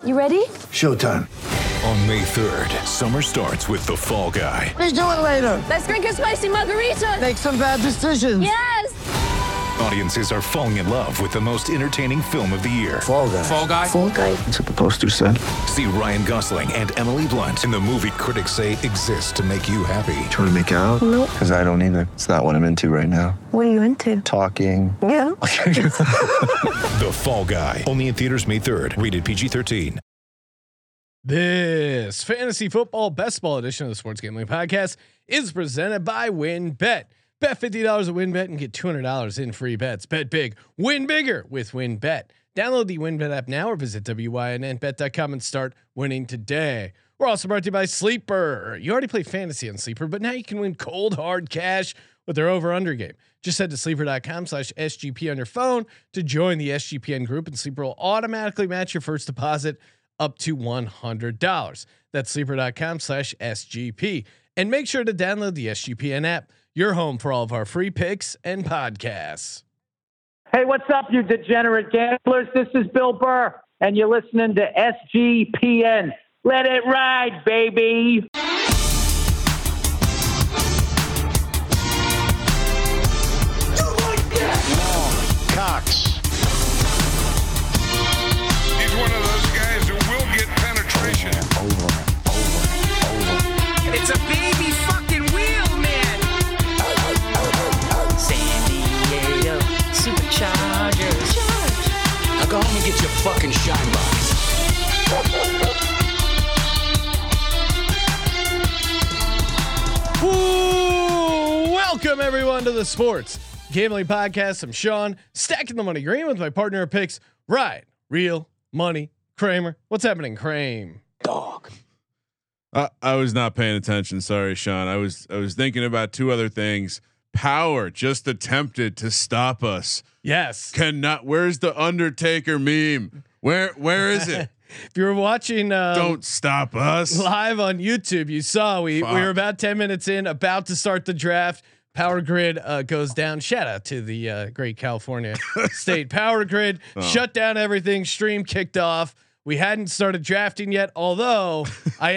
You ready? Showtime. On May 3rd, summer starts with The Fall Guy. Let's do it later. Let's drink a spicy margarita. Make some bad decisions. Yes. Audiences are falling in love with the most entertaining film of the year. Fall Guy. Fall Guy. Fall guy. That's what the poster said. See Ryan Gosling and Emily Blunt in the movie critics say exists to make you happy. Trying to make it out? Nope. Because I don't either. It's not what I'm into right now. What are you into? Talking. Yeah. The Fall Guy. Only in theaters May 3rd. Rated PG-13. This fantasy football best ball edition of the Sports Gambling Podcast is presented by WynnBET. Bet $50 at WynnBET and get $200 in free bets. Bet big, win bigger with WynnBET. Download the WynnBET app now or visit wynnbet.com and start winning today. We're also brought to you by Sleeper. You already play fantasy on Sleeper, but now you can win cold hard cash with their over/under game. Just head to sleeper.com/SGP on your phone to join the SGPN group, and Sleeper will automatically match your first deposit up to $100. That's sleeper.com/SGP. And make sure to download the SGPN app, your home for all of our free picks and podcasts. Hey, what's up, you degenerate gamblers? This is Bill Burr, and you're listening to SGPN. Let it ride, baby. Cox. He's one of those guys who will get penetration. Over. It's a baby fucking wheel, man. San Diego Superchargers. Now go home and get your fucking shine box. Ooh, welcome everyone to the Sports Gambling Podcast. I'm Sean, stacking the money green with my partner of picks, Ryan, Real Money Kramer. What's happening, Kramer? Dog. I was not paying attention. Sorry, Sean. I was thinking about two other things. Power just attempted to stop us. Yes. Cannot. Where's the Undertaker meme? Where is it? If you were watching Don't stop us live on YouTube, you saw we were about 10 minutes in, about to start the draft. Power Grid goes down. Shout out to the great California State Power Grid. Shut down everything. Stream kicked off. We hadn't started drafting yet, although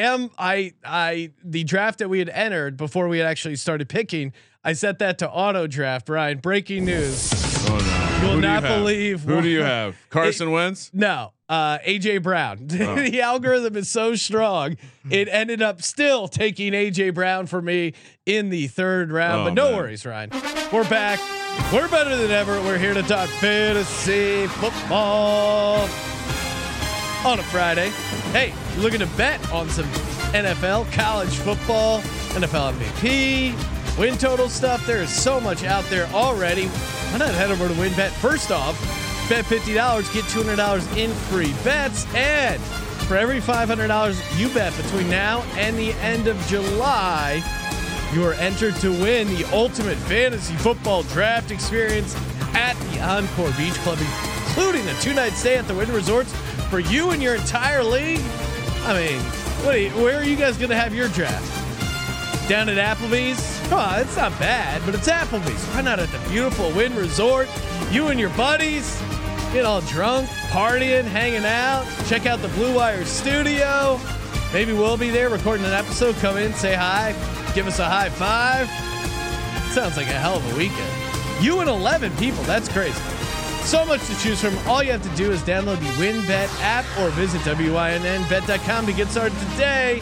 the draft that we had entered before we had actually started picking, I set that to auto draft. Ryan, breaking news. Oh no! You'll not believe. Who do you have? Carson Wentz? No, AJ Brown. The algorithm is so strong. It ended up still taking AJ Brown for me in the third round. But no worries, Ryan. We're back. We're better than ever. We're here to talk fantasy football on a Friday. Hey, you're looking to bet on some NFL, college football, NFL MVP, win total stuff. There is so much out there already. Why not head over to WynnBET? First off, bet $50, get $200 in free bets. And for every $500 you bet between now and the end of July, you are entered to win the ultimate fantasy football draft experience at the Encore Beach Club, including a 2-night stay at the Wynn Resorts for you and your entire league. I mean, where are you guys going to have your draft? Down at Applebee's? Oh, it's not bad, but it's Applebee's. Why not at the beautiful Wynn Resort? You and your buddies get all drunk, partying, hanging out. Check out the Blue Wire studio. Maybe we'll be there recording an episode. Come in, say hi, give us a high five. Sounds like a hell of a weekend. You and 11 people. That's crazy. So much to choose from. All you have to do is download the WynnBET app or visit wynnbet.com to get started today.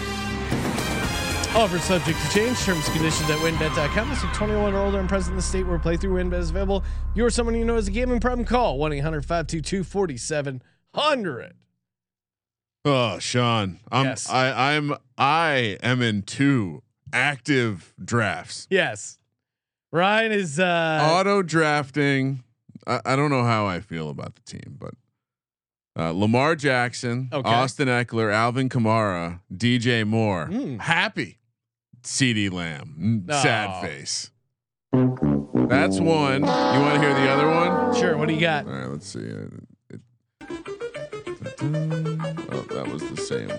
Offer subject to change. Terms and conditions at wynnbet.com. Must be 21 or older and present in the state where playthrough WynnBET is available. You or someone you know has a gambling problem, call 1-800-522-4700. Oh, Sean, Yes. I am in 2 active drafts. Yes. Ryan is Auto drafting. I don't know how I feel about the team, but Lamar Jackson, Austin Eckler, Alvin Kamara, DJ Moore, happy. CeeDee Lamb, sad face. That's one. You want to hear the other one? Sure. What do you got? All right, let's see. That was the same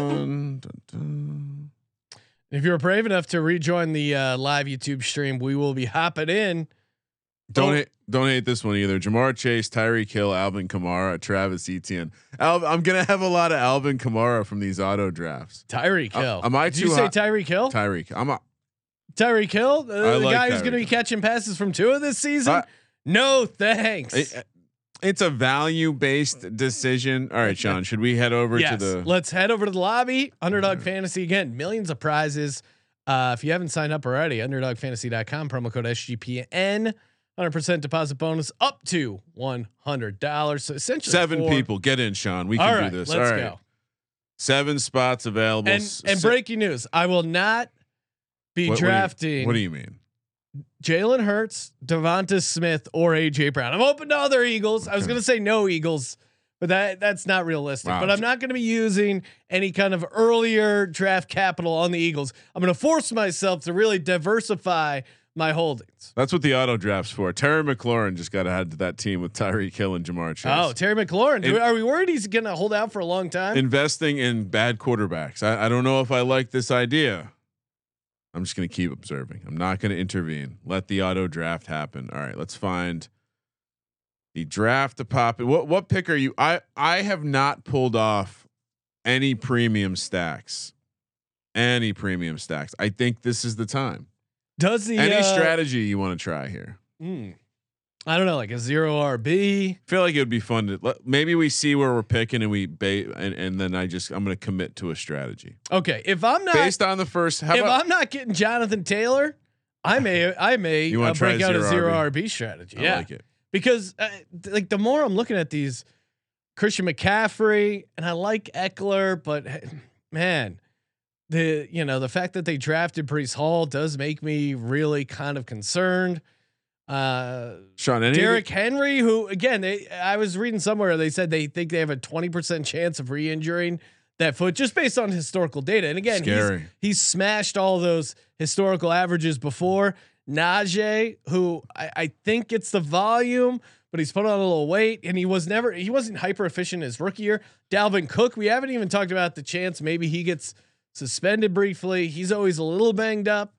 one. If you're brave enough to rejoin the live YouTube stream, we will be hopping in Don't hate this one either. Jamar Chase, Tyreek Hill, Alvin Kamara, Travis Etienne. I'm gonna have a lot of Alvin Kamara from these auto drafts. Tyreek Hill. Did you say Tyreek Hill? Tyreek. Tyreek Hill, the like guy who's Tyreek going to be catching passes from Tua this season. No thanks. It's a value-based decision. All right, Sean, should we head over to the? Let's head over to the lobby. Underdog Fantasy again, millions of prizes. If you haven't signed up already, underdogfantasy.com, promo code SGPN, 100% deposit bonus up to $100. So essentially 7 people get in, Sean. We can do this. Let's go. 7 spots available. And breaking news: I will not be drafting. What do you mean? Jalen Hurts, Devonta Smith, or AJ Brown. I'm open to other Eagles. I was going to say no Eagles, but that's not realistic. Wow. But I'm not going to be using any kind of earlier draft capital on the Eagles. I'm going to force myself to really diversify my holdings. That's what the auto draft's for. Terry McLaurin just got added to that team with Tyreek Hill and Jamar Chase. Oh, Terry McLaurin. Are we worried he's going to hold out for a long time? Investing in bad quarterbacks. I don't know if I like this idea. I'm just going to keep observing. I'm not going to intervene. Let the auto draft happen. All right, let's find the draft to pop. What pick are you? I have not pulled off any premium stacks. I think this is the time. Does the any strategy you want to try here? I don't know, like a 0 RB. I feel like it would be fun to maybe we see where we're picking and and then I'm going to commit to a strategy. Okay, if I'm not based on the first, I'm not getting Jonathan Taylor, I may break out a 0 RB strategy. I like it because like the more I'm looking at these, Christian McCaffrey and I like Eckler, but man, the fact that they drafted Breece Hall does make me really kind of concerned. Sean, Derrick Henry, who again, I was reading somewhere they said they think they have a 20% chance of re-injuring that foot just based on historical data. And again, he's smashed all those historical averages before. Najee, who I think it's the volume, but he's put on a little weight and he wasn't hyper efficient his rookie year. Dalvin Cook, we haven't even talked about the chance maybe he gets suspended briefly. He's always a little banged up.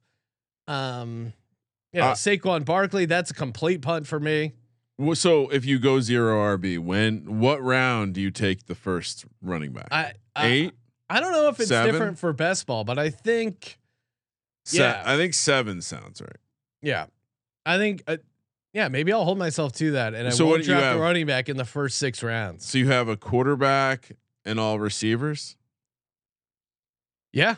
Saquon Barkley, that's a complete punt for me. So if you go 0 RB, what round do you take the first running back? 8? I don't know if it's 7? different for best ball, but I think, I think 7 sounds right. Yeah, I think, maybe I'll hold myself to that, and I won't draft a running back in the first 6 rounds. So you have a quarterback and all receivers. Yeah.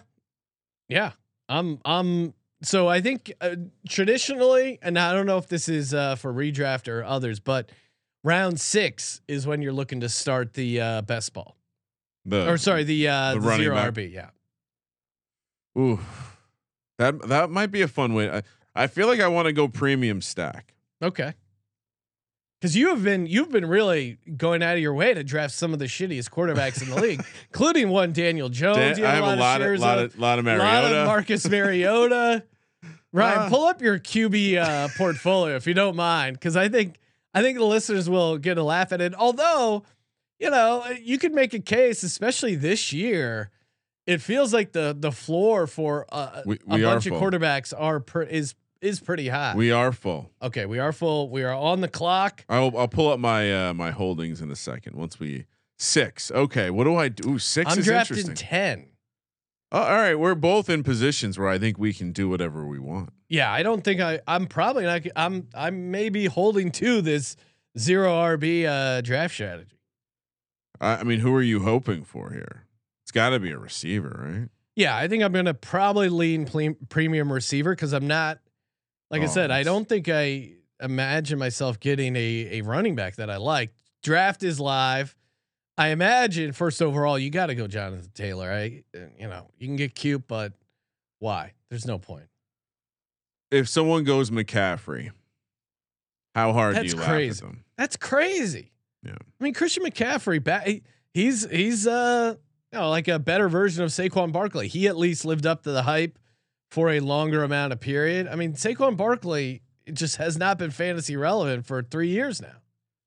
So I think traditionally, and I don't know if this is for redraft or others, but round 6 is when you're looking to start the best ball. The 0 RB. Yeah. Ooh, that might be a fun way. I feel like I want to go premium stack. Okay. Because you've been really going out of your way to draft some of the shittiest quarterbacks in the league, including one Daniel Jones. I have a lot of Mariota, a lot of Marcus Mariota. Ryan, pull up your QB portfolio if you don't mind, because I think the listeners will get a laugh at it. Although, you could make a case, especially this year. It feels like the floor for a bunch of quarterbacks is pretty high. We are full. Okay, we are full. We are on the clock. I'll pull up my my holdings in a second. Once we 6. Okay, what do I do? Ooh, 6 I'm is drafting interesting. 10. All right, we're both in positions where I think we can do whatever we want. Yeah, I don't think I'm probably not. I may be holding to this 0 RB draft strategy. I mean, who are you hoping for here? It's got to be a receiver, right? Yeah, I think I'm going to probably lean premium receiver because I'm not. Like I said, I don't think I imagine myself getting a running back that I like. Draft is live. I imagine first overall, you got to go Jonathan Taylor. You can get cute, but why? There's no point. If someone goes McCaffrey, how hard do you laugh at them? That's crazy. Yeah. I mean, Christian McCaffrey, he's like a better version of Saquon Barkley. He at least lived up to the hype for a longer amount of period. I mean, Saquon Barkley just has not been fantasy relevant for 3 years now.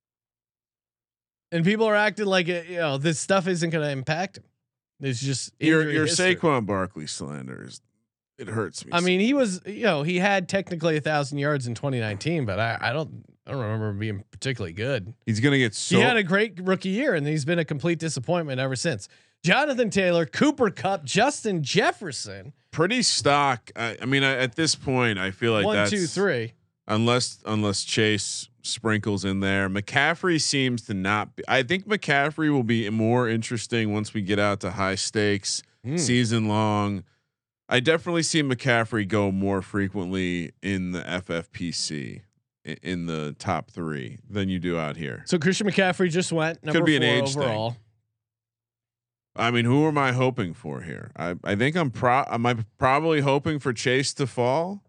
And people are acting like this stuff isn't going to impact him. It's just your Saquon Barkley slander It hurts me. I mean, he was, he had technically 1,000 yards in 2019, but I don't remember him being particularly good. He's gonna get so. He had a great rookie year, and he's been a complete disappointment ever since. Jonathan Taylor, Cooper Kupp, Justin Jefferson. Pretty stock. I mean, at this point, I feel like 1, 2, 3. Unless Chase sprinkles in there, McCaffrey seems to not be. I think McCaffrey will be more interesting once we get out to high stakes season long. I definitely see McCaffrey go more frequently in the FFPC in the top 3 than you do out here. So Christian McCaffrey just went number Could be 4 an age overall. thing. I mean, who am I hoping for here? I think am I probably hoping for Chase to fall?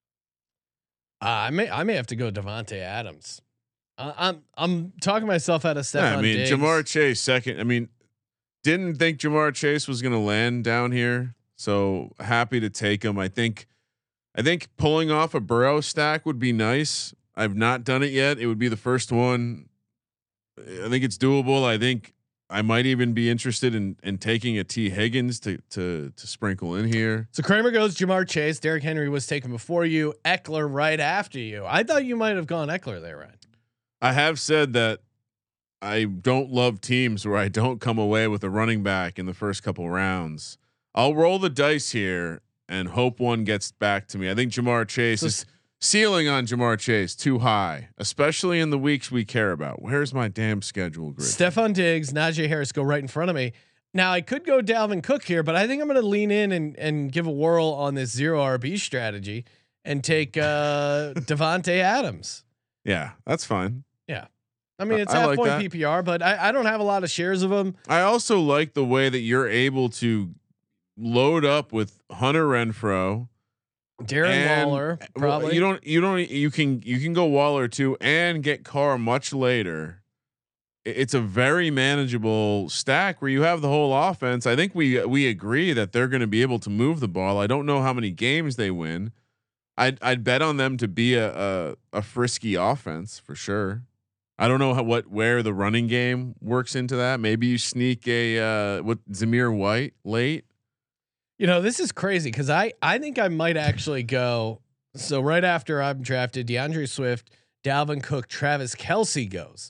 I may have to go Devontae Adams. I'm talking myself out of Stephon Diggs. Jamar Chase second. I mean, didn't think Jamar Chase was going to land down here, so happy to take him. I think pulling off a Burrow stack would be nice. I've not done it yet. It would be the first one. I think it's doable. I think I might even be interested in taking a T Higgins to sprinkle in here. So Kramer goes Jamar Chase. Derrick Henry was taken before you. Eckler right after you. I thought you might have gone Eckler there, Ryan. I have said that I don't love teams where I don't come away with a running back in the first couple rounds. I'll roll the dice here and hope one gets back to me. I think Jamar Chase is ceiling on Jamar Chase too high, especially in the weeks we care about. Where's my damn schedule grid? Stephon Diggs, Najee Harris go right in front of me. Now I could go Dalvin Cook here, but I think I'm going to lean in and give a whirl on this 0 RB strategy and take Devontae Adams. Yeah, that's fine. Yeah. I mean, it's I half like point that. PPR, but I don't have a lot of shares of them. I also like the way that you're able to load up with Hunter Renfrow, Darren Waller, probably. You can go Waller too and get Carr much later. It's a very manageable stack where you have the whole offense. I think we agree that they're going to be able to move the ball. I don't know how many games they win. I'd bet on them to be a frisky offense for sure. I don't know where the running game works into that. Maybe you sneak a Zamir White late. This is crazy because I think I might actually go. So right after I'm drafted, DeAndre Swift, Dalvin Cook, Travis Kelce goes.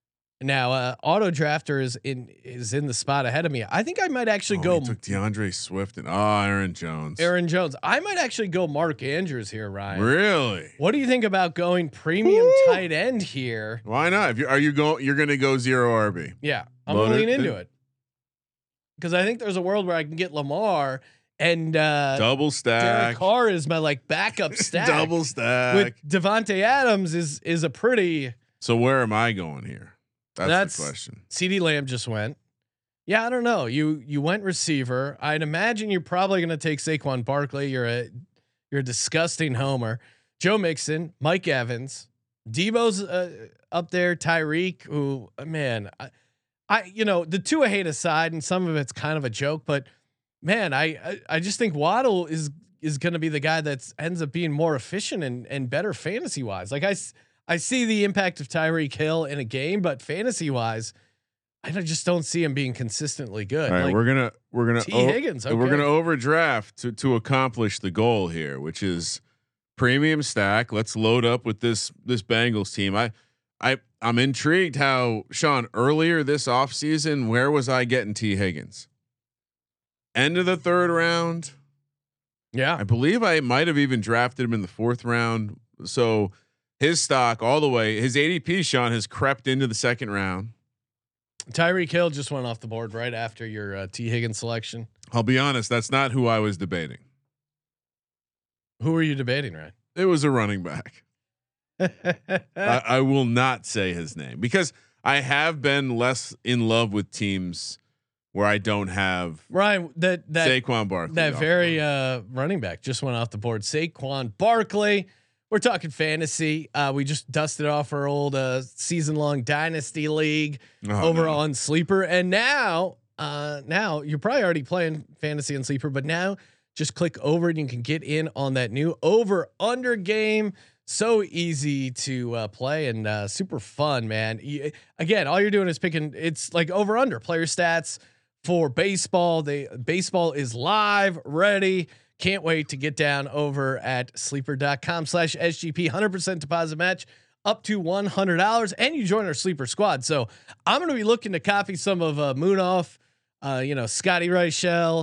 Now auto drafter is in the spot ahead of me. I think I might actually go. He took DeAndre Swift and Aaron Jones. I might actually go Mark Andrews here, Ryan. Really? What do you think about going premium tight end here? Why not? You're going to go 0 RB. Yeah, I'm going to lean into it because I think there's a world where I can get Lamar and double stack. Derek Carr is my backup stack. Double stack with Devontae Adams is a pretty. So where am I going here? That's the question. CeeDee Lamb just went. Yeah, I don't know. You went receiver. I'd imagine you're probably going to take Saquon Barkley. You're a disgusting homer. Joe Mixon, Mike Evans, Debo's up there. Tyreek, who man, I the Tua hate aside, and some of it's kind of a joke, but man, I just think Waddle is going to be the guy that ends up being more efficient and better fantasy wise. Like I see the impact of Tyreek Hill in a game, but fantasy wise, I just don't see him being consistently good. All right, like, we're gonna T. Higgins. Okay. We're gonna overdraft to accomplish the goal here, which is premium stack. Let's load up with this Bengals team. I'm intrigued how Sean earlier this offseason, where was I getting T. Higgins? End of the 3rd round. Yeah, I believe I might have even drafted him in the 4th round. So his stock all the way, his ADP, Sean, has crept into the 2nd round. Tyreek Hill just went off the board right after your T. Higgins selection. I'll be honest, that's not who I was debating. Who are you debating, Ryan? It was a running back. I will not say his name because I have been less in love with teams where I don't have Ryan that Saquon Barkley. That very running back just went off the board. Saquon Barkley. We're talking fantasy. We just dusted off our old season-long dynasty league on Sleeper, and now you're probably already playing fantasy and Sleeper, but now just click over and you can get in on that new over/under game. So easy to play and super fun, man. Again, all you're doing is picking. It's like over/under player stats for baseball. Baseball is live, ready. Can't wait to get down over at sleeper.com/SGP. 100% deposit match up to $100, and you join our sleeper squad. So I'm going to be looking to copy some of Moonoff, Scotty Reichel,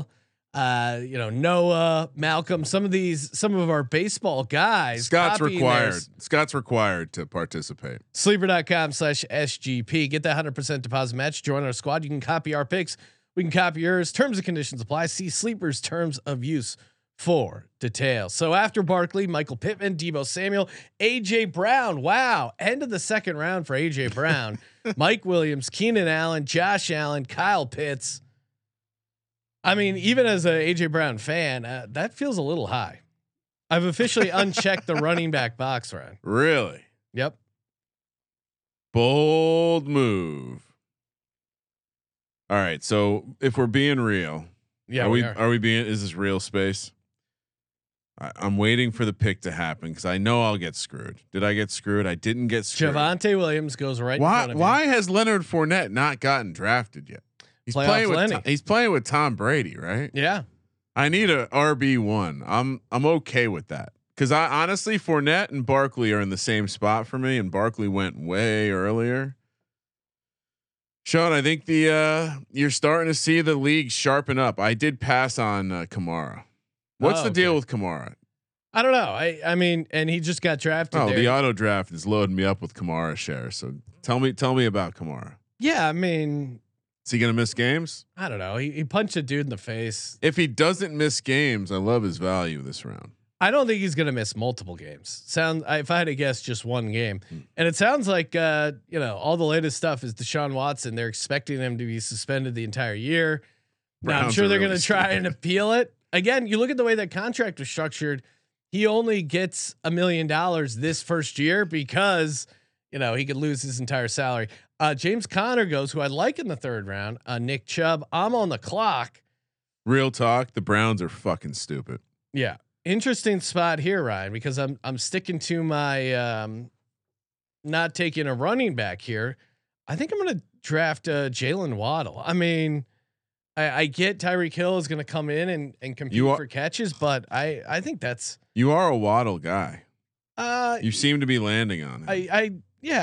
Noah, Malcolm, some of our baseball guys. Scott's required to participate. Sleeper.com/SGP. Get that 100% deposit match. Join our squad. You can copy our picks. We can copy yours. Terms and conditions apply. See Sleeper's terms of use for details. So after Barkley, Michael Pittman, Deebo Samuel, AJ Brown. Wow. End of the second round for AJ Brown. Mike Williams, Keenan Allen, Josh Allen, Kyle Pitts. I mean, even as a AJ Brown fan, that feels a little high. I've officially unchecked the running back box, Ryan. Really? Yep. Bold move. All right. So if we're being real, are we being, is this real space? I'm waiting for the pick to happen because I know I'll get screwed. Did I get screwed? I didn't get screwed. Javonte Williams goes right. Why? In front of why has Leonard Fournette not gotten drafted yet? He's playing with Tom Brady, right? Yeah. I need a RB1. I'm okay with that because I honestly Fournette and Barkley are in the same spot for me, and Barkley went way earlier. Sean, I think you're starting to see the league sharpen up. I did pass on Kamara. What's the deal with Kamara? I don't know. I mean, and he just got drafted. Oh, the auto draft is loading me up with Kamara shares. So tell me about Kamara. Yeah, I mean, is he gonna miss games? I don't know. He punched a dude in the face. If he doesn't miss games, I love his value this round. I don't think he's gonna miss multiple games. If I had to guess, just one game. And it sounds like all the latest stuff is Deshaun Watson. They're expecting him to be suspended the entire year. Now, I'm sure they're gonna try and appeal it. Again, you look at the way that contract was structured. He only gets $1 million this first year because he could lose his entire salary. James Conner goes, who I like in the third round. Nick Chubb. I'm on the clock. Real talk. The Browns are fucking stupid. Yeah. Interesting spot here, Ryan, because I'm sticking to my not taking a running back here. I think I'm going to draft Jalen Waddle. I mean, I get Tyreek Hill is going to come in and compete for catches, but I think you are a Waddle guy. You seem to be landing on him.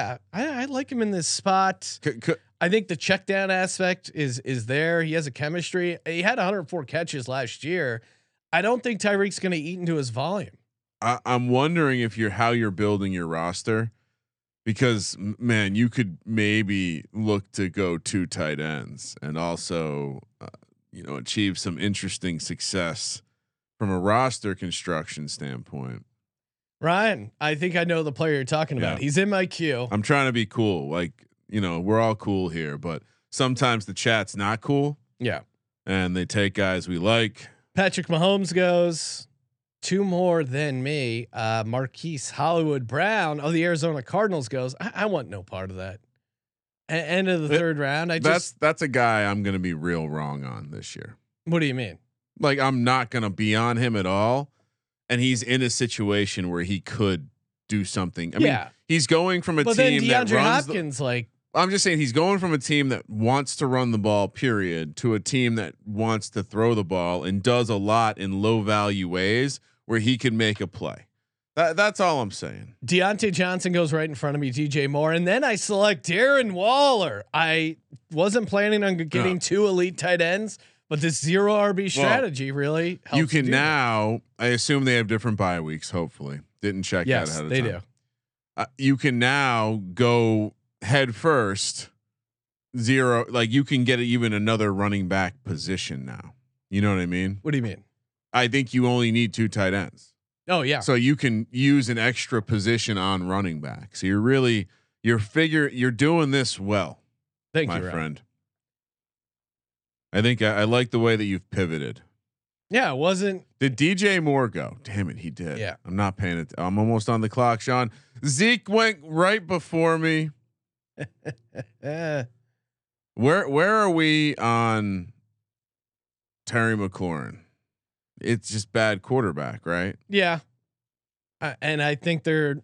I like him in this spot. I think the check down aspect is there. He has a chemistry. He had 104 catches last year. I don't think Tyreek's going to eat into his volume. I'm wondering how you're building your roster, because man, you could maybe look to go 2 tight ends and also, achieve some interesting success from a roster construction standpoint. Ryan, I think I know the player you're talking about. He's in my queue. I'm trying to be cool. We're all cool here, but sometimes the chat's not cool. Yeah. And they take guys we like. Patrick Mahomes goes. 2 more than me. Marquise Hollywood Brown of the Arizona Cardinals goes. I want no part of that. End of the third round. That's a guy I'm going to be real wrong on this year. What do you mean? Like, I'm not going to be on him at all. And he's in a situation where he could do something. I mean, he's going from a team that runs Hopkins, I'm just saying he's going from a team that wants to run the ball, period, to a team that wants to throw the ball and does a lot in low value ways where he can make a play. That's all I'm saying. Deontay Johnson goes right in front of me, DJ Moore, and then I select Darren Waller. I wasn't planning on getting 2 elite tight ends, but this 0 RB strategy really helps. You can now. I assume they have different bye weeks. Hopefully, didn't check that ahead of time. Yes, they do. You can now go head first 0. Like, you can get even another running back position now. You know what I mean? What do you mean? I think you only need 2 tight ends. Oh yeah. So you can use an extra position on running back. So you're doing this well. Thank you, my friend. I think I like the way that you've pivoted. Yeah, it wasn't. Did DJ Moore go? Damn it, he did. Yeah. I'm not paying it. I'm almost on the clock, Sean. Zeke went right before me. Where are we on Terry McLaurin? It's just bad quarterback, right? Yeah. And I think you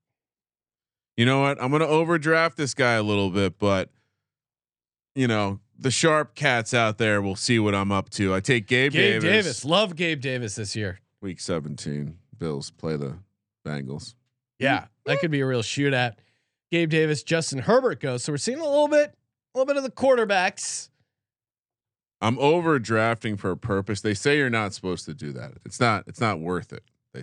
know what? I'm going to overdraft this guy a little bit, but the sharp cats out there will see what I'm up to. I take Gabe Davis. Love Gabe Davis this year. Week 17, Bills play the Bengals. Yeah, that could be a real shootout. Gabe Davis, Justin Herbert goes. So we're seeing a little bit of the quarterbacks. I'm over drafting for a purpose. They say you're not supposed to do that. It's not worth it. They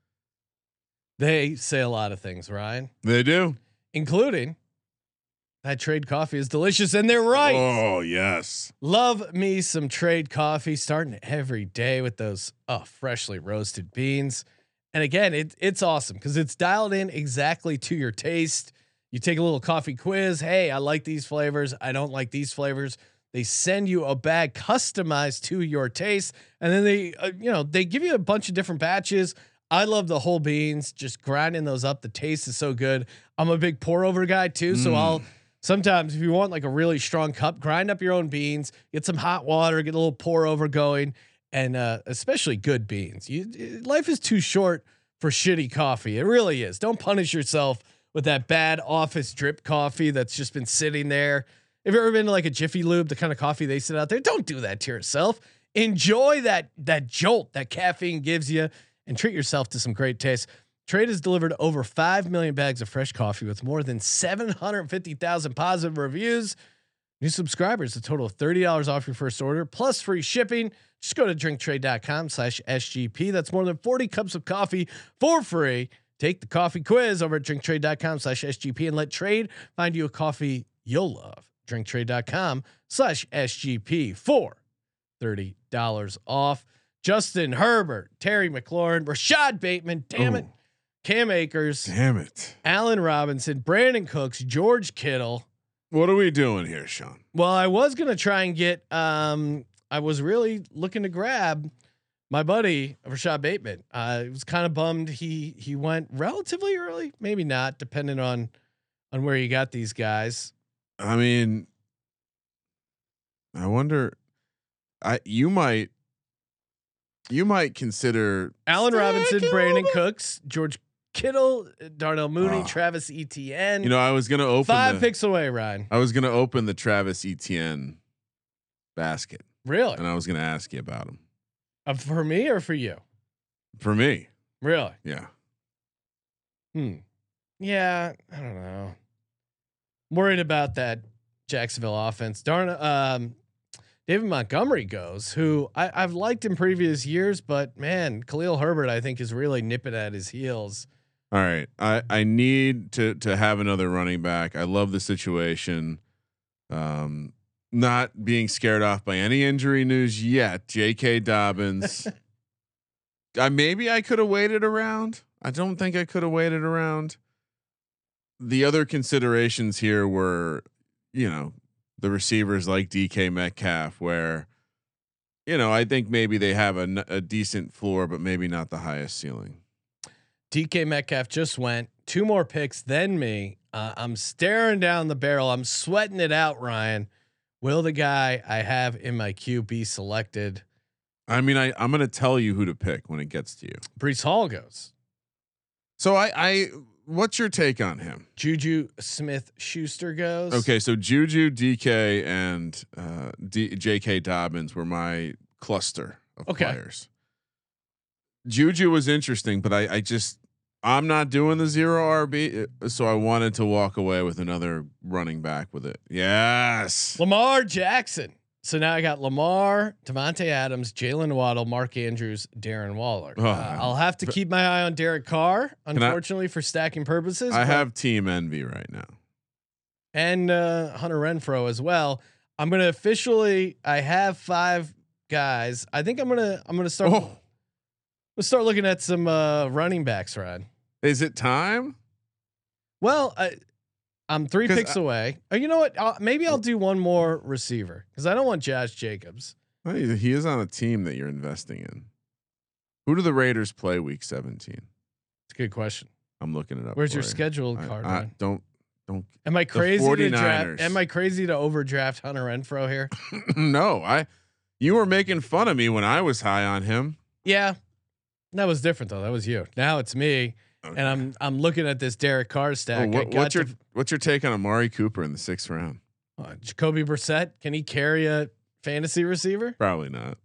say a lot of things, Ryan. They do, including that trade coffee is delicious, and they're right. Oh yes, love me some trade coffee. Starting every day with those freshly roasted beans, and again, it's awesome because it's dialed in exactly to your taste. You take a little coffee quiz. Hey, I like these flavors. I don't like these flavors. They send you a bag customized to your taste, and then they give you a bunch of different batches. I love the whole beans, just grinding those up. The taste is so good. I'm a big pour over guy too, so I'll sometimes if you want like a really strong cup, grind up your own beans, get some hot water, get a little pour over going, and especially good beans. Life is too short for shitty coffee. It really is. Don't punish yourself with that bad office drip coffee that's just been sitting there. Have you ever been to like a Jiffy Lube, the kind of coffee they sit out there? Don't do that to yourself. Enjoy that jolt that caffeine gives you, and treat yourself to some great taste. Trade has delivered over 5 million bags of fresh coffee with more than 750,000 positive reviews. New subscribers, a total of $30 off your first order plus free shipping. Just go to drinktrade.com/SGP. That's more than 40 cups of coffee for free. Take the coffee quiz over at drinktrade.com/SGP and let Trade find you a coffee you'll love. drinktrade.com/SGP for $30 off. Justin Herbert, Terry McLaurin, Rashad Bateman, damn it, Cam Akers, damn it, Allen Robinson, Brandon Cooks, George Kittle. What are we doing here, Sean? Well, I was gonna try and get. I was really looking to grab my buddy Rashad Bateman. I was kind of bummed he went relatively early, maybe not, depending on where you got these guys. I mean, I wonder. You might consider Allen Robinson, Brandon Cooks, George Kittle, Darnell Mooney, Travis Etienne. You know, I was gonna open 5 picks away, Ryan. I was gonna open the Travis Etienne basket. Really? And I was gonna ask you about him. For me or for you? For me. Really? Yeah. Yeah, I don't know. I'm worried about that Jacksonville offense. David Montgomery goes, who I've liked in previous years, but man, Khalil Herbert, I think, is really nipping at his heels. All right. I need to have another running back. I love the situation. Not being scared off by any injury news yet. J.K. Dobbins. Maybe I could have waited around. I don't think I could have waited around. The other considerations here were, the receivers like DK Metcalf, where, I think maybe they have a decent floor, but maybe not the highest ceiling. DK Metcalf just went 2 more picks than me. I'm staring down the barrel. I'm sweating it out, Ryan. Will the guy I have in my queue be selected? I mean, I'm going to tell you who to pick when it gets to you. Breece Hall goes. So what's your take on him? Juju Smith-Schuster goes. Okay, so Juju, DK, and J.K. Dobbins were my cluster of players. Juju was interesting, but I'm not doing the 0 RB, so I wanted to walk away with another running back with it. Yes, Lamar Jackson. So now I got Lamar, Devontae Adams, Jalen Waddle, Mark Andrews, Darren Waller. I'll have to keep my eye on Derek Carr, unfortunately, for stacking purposes. I have team envy right now, and Hunter Renfrow as well. I'm gonna officially. I have 5 guys. I think I'm gonna start. Let's start looking at some running backs, Rod. Is it time? Well, I'm 3 picks away. You know what? Maybe I'll do one more receiver because I don't want Josh Jacobs. Well, he is on a team that you're investing in. Who do the Raiders play week 17? It's a good question. I'm looking it up. Where's your schedule card? Don't. Am I crazy to draft? Am I crazy to overdraft Hunter Renfrow here? No, you were making fun of me when I was high on him. Yeah. That was different though. That was you. Now it's me, and I'm looking at this Derek Carr stack. What's your take on Amari Cooper in the 6th round? Jacoby Brissett, can he carry a fantasy receiver? Probably not.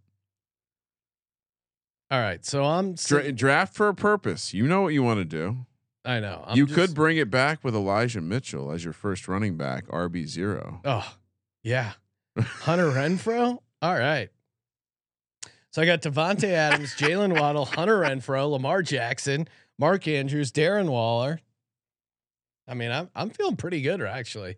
All right, so I'm draft for a purpose. You know what you want to do. I know. You could bring it back with Elijah Mitchell as your first running back, RB0. Oh, yeah. Hunter Renfrow. All right. So I got Devontae Adams, Jalen Waddle, Hunter Renfrow, Lamar Jackson, Mark Andrews, Darren Waller. I mean, I'm feeling pretty good, actually.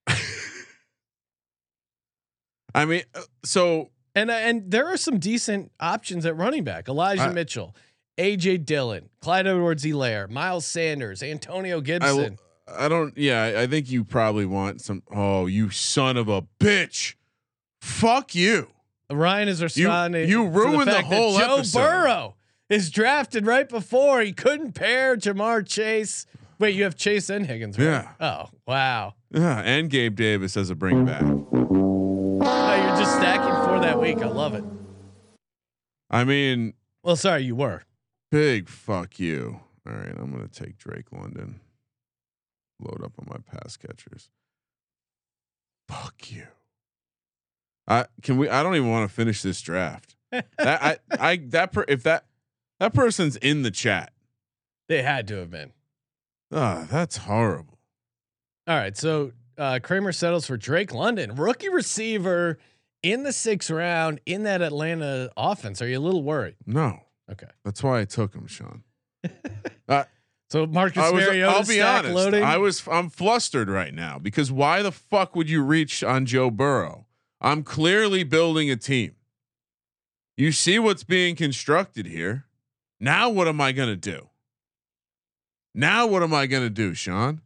I mean, so and there are some decent options at running back. Elijah Mitchell, AJ Dillon, Clyde Edwards-Helaire, Miles Sanders, Antonio Gibson. I don't. Yeah, I think you probably want some. Oh, you son of a bitch! Fuck you. Ryan is responding. You ruined the whole Joe episode. Burrow is drafted right before he couldn't pair Jamar Chase. Wait, you have Chase and Higgins, right? Yeah. Oh, wow. Yeah, and Gabe Davis as a bring back. Oh, you're just stacking for that week. I love it. I mean, well, sorry, you were. Big fuck you. All right, I'm gonna take Drake London. Load up on my pass catchers. Fuck you. I don't even want to finish this draft. If that person's in the chat, they had to have been. That's horrible. All right, so Kramer settles for Drake London, rookie receiver in the 6th round in that Atlanta offense. Are you a little worried? No. Okay, that's why I took him, Sean. So Marcus Mariota, I'll be honest. loading. I'm flustered right now because why the fuck would you reach on Joe Burrow? I'm clearly building a team. You see what's being constructed here. Now what am I going to do? Sean?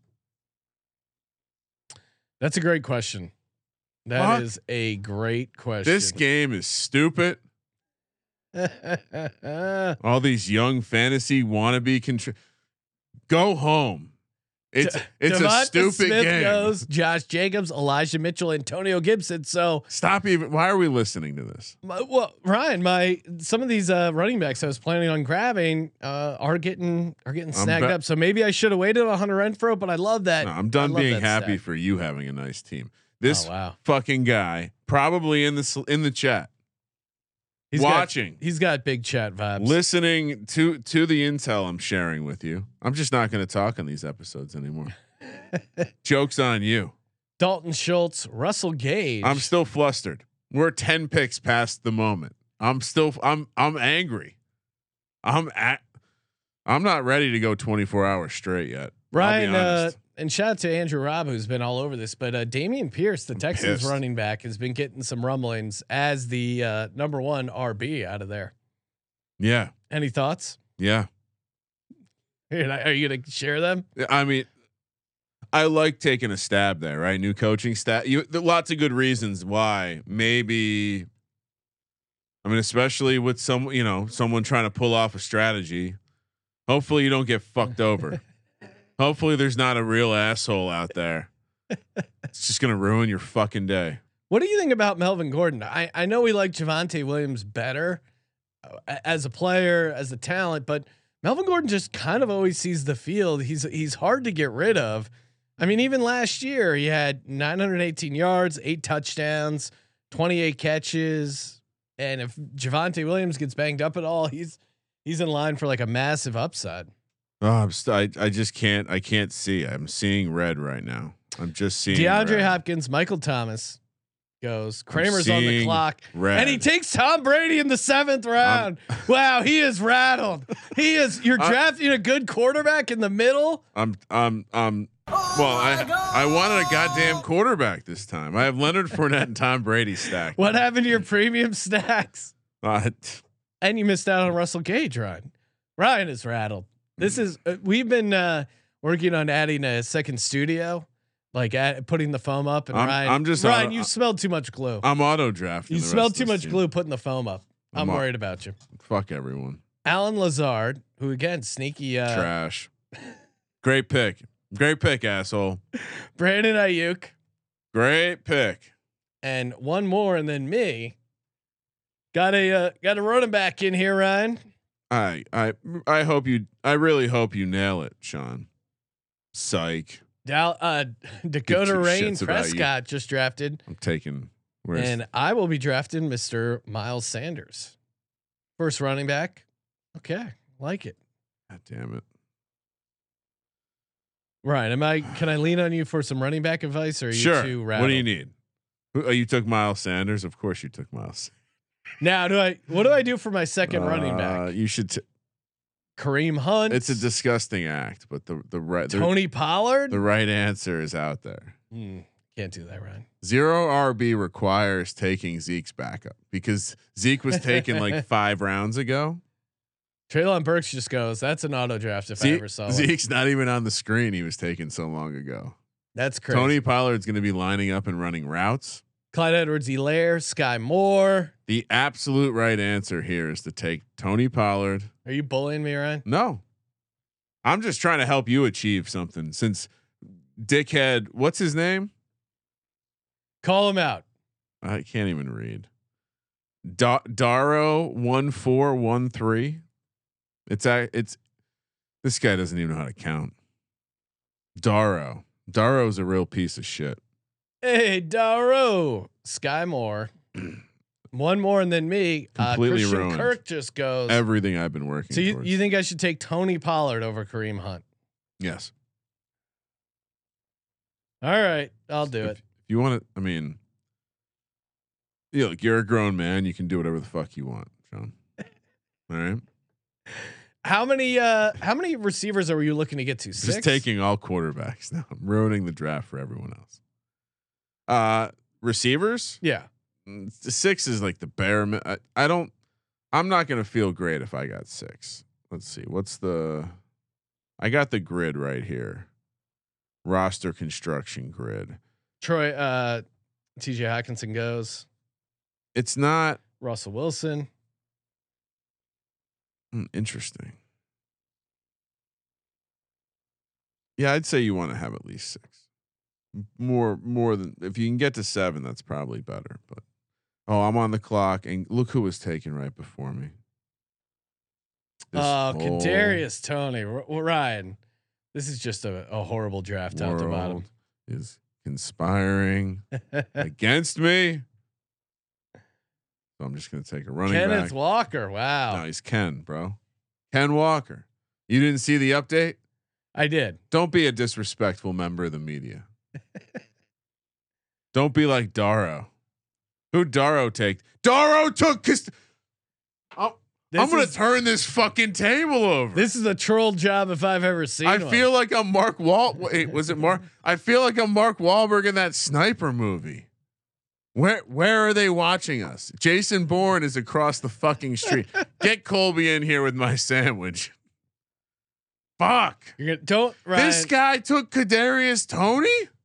That's a great question. That is a great question. This game is stupid. All these young fantasy wannabe go home. It's a stupid Smith game. Goes Josh Jacobs, Elijah Mitchell, Antonio Gibson. So stop even. Why are we listening to this? Well, Ryan, some of these running backs I was planning on grabbing are getting snagged up. So maybe I should have waited on Hunter Renfrow, but I love that. No, I'm done being happy for you having a nice team. This fucking guy probably in the chat. He's watching. He's got big chat vibes. Listening to the intel I'm sharing with you. I'm just not going to talk on these episodes anymore. Joke's on you. Dalton Schultz, Russell Gage. I'm still flustered. We're 10 picks past the moment. I'm angry. I'm not ready to go 24 hours straight yet. Ryan, and shout out to Andrew Robb, who's been all over this, but Dameon Pierce, the Texans running back, has been getting some rumblings as the number 1 RB out of there. Yeah. Any thoughts? Yeah. Are you going to share them? I mean, I like taking a stab there, right? New coaching staff. Lots of good reasons why. Maybe, I mean, especially with someone trying to pull off a strategy. Hopefully you don't get fucked over. Hopefully there's not a real asshole out there. It's just going to ruin your fucking day. What do you think about Melvin Gordon? I know we like Javonte Williams better as a player, as a talent, but Melvin Gordon just kind of always sees the field. He's hard to get rid of. I mean, even last year he had 918 yards, 8 touchdowns, 28 catches. And if Javonte Williams gets banged up at all, he's in line for like a massive upside. Oh, I just can't. I can't see. I'm seeing red right now. I'm just seeing DeAndre red. Hopkins, Michael Thomas goes. Kramer's on the clock, red. And he takes Tom Brady in the 7th round. Wow, he is rattled. You're drafting a good quarterback in the middle. Well, I wanted a goddamn quarterback this time. I have Leonard Fournette and Tom Brady stacked. What happened to your premium stacks? And you missed out on Russell Gage, Ryan. Ryan is rattled. This is we've been working on adding a second studio, like putting the foam up. And Ryan, you smelled too much glue. I'm auto drafting. You smelled too much glue putting the foam up. I'm worried about you. Fuck everyone. Alan Lazard, who again sneaky trash. Great pick, asshole. Brandon Ayuk, great pick. And one more, and then me. Got a running back in here, Ryan. I really hope you nail it, Sean. Psych. Dakota Rain Prescott just drafted. I'm taking. And I will be drafting Mr. Miles Sanders, first running back. Okay, like it. God damn it. Ryan, can I lean on you for some running back advice, or are you too rattled? What do you need? You took Miles Sanders. Of course, you took Miles. Now, what do I do for my second running back? You should. Kareem Hunt. It's a disgusting act, but the right Tony Pollard. The right answer is out there. Can't do that, Ryan. 0 RB requires taking Zeke's backup because Zeke was taken like 5 rounds ago. Treylon Burks just goes, that's an auto draft if I ever saw one. Zeke's not even on the screen. He was taken so long ago. That's crazy. Tony Pollard's going to be lining up and running routes. Clyde Edwards-Helaire, Sky Moore. The absolute right answer here is to take Tony Pollard. Are you bullying me, Ryan? No. I'm just trying to help you achieve something since dickhead, what's his name? Call him out. I can't even read. Daro 1413. It's this guy doesn't even know how to count. Daro's a real piece of shit. Hey, Daro. Sky Moore. One more and then me. Completely Christian ruined. Kirk just goes. Everything I've been working. So you think I should take Tony Pollard over Kareem Hunt? Yes. All right, I'll do it. If you want to, I mean, look, you're a grown man. You can do whatever the fuck you want, Sean. All right. How many receivers are you looking to get to? 6? Just taking all quarterbacks now. I'm ruining the draft for everyone else. Receivers? Yeah. 6 is like the bare. I'm not gonna feel great if I got 6. Let's see. I got the grid right here. Roster construction grid. Troy, TJ Hawkinson goes. It's not Russell Wilson. Interesting. Yeah, I'd say you want to have at least 6. More than if you can get to 7, that's probably better. But I'm on the clock, and look who was taken right before me. Kadarius Toney. Ryan, this is just a horrible draft top to bottom. Is conspiring against me. So I'm just going to take a running Kenneth back. Walker. Wow. No, he's Ken, bro. Ken Walker. You didn't see the update? I did. Don't be a disrespectful member of the media. Don't be like Daro. Who'd Daro take? Daro took. I'm going to turn this fucking table over. This is a troll job if I've ever seen one. feel like I'm Mark Wait, was it Mark? I feel like I'm Mark Wahlberg in that Sniper movie. Where are they watching us? Jason Bourne is across the fucking street. Get Colby in here with my sandwich. Fuck. Don't Ryan. This guy took Kadarius Toney?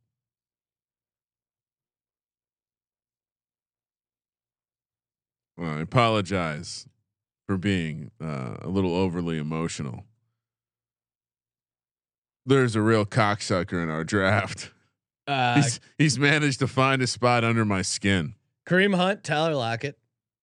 Well, I apologize for being a little overly emotional. There's a real cocksucker in our draft. He's managed to find a spot under my skin. Kareem Hunt, Tyler Lockett.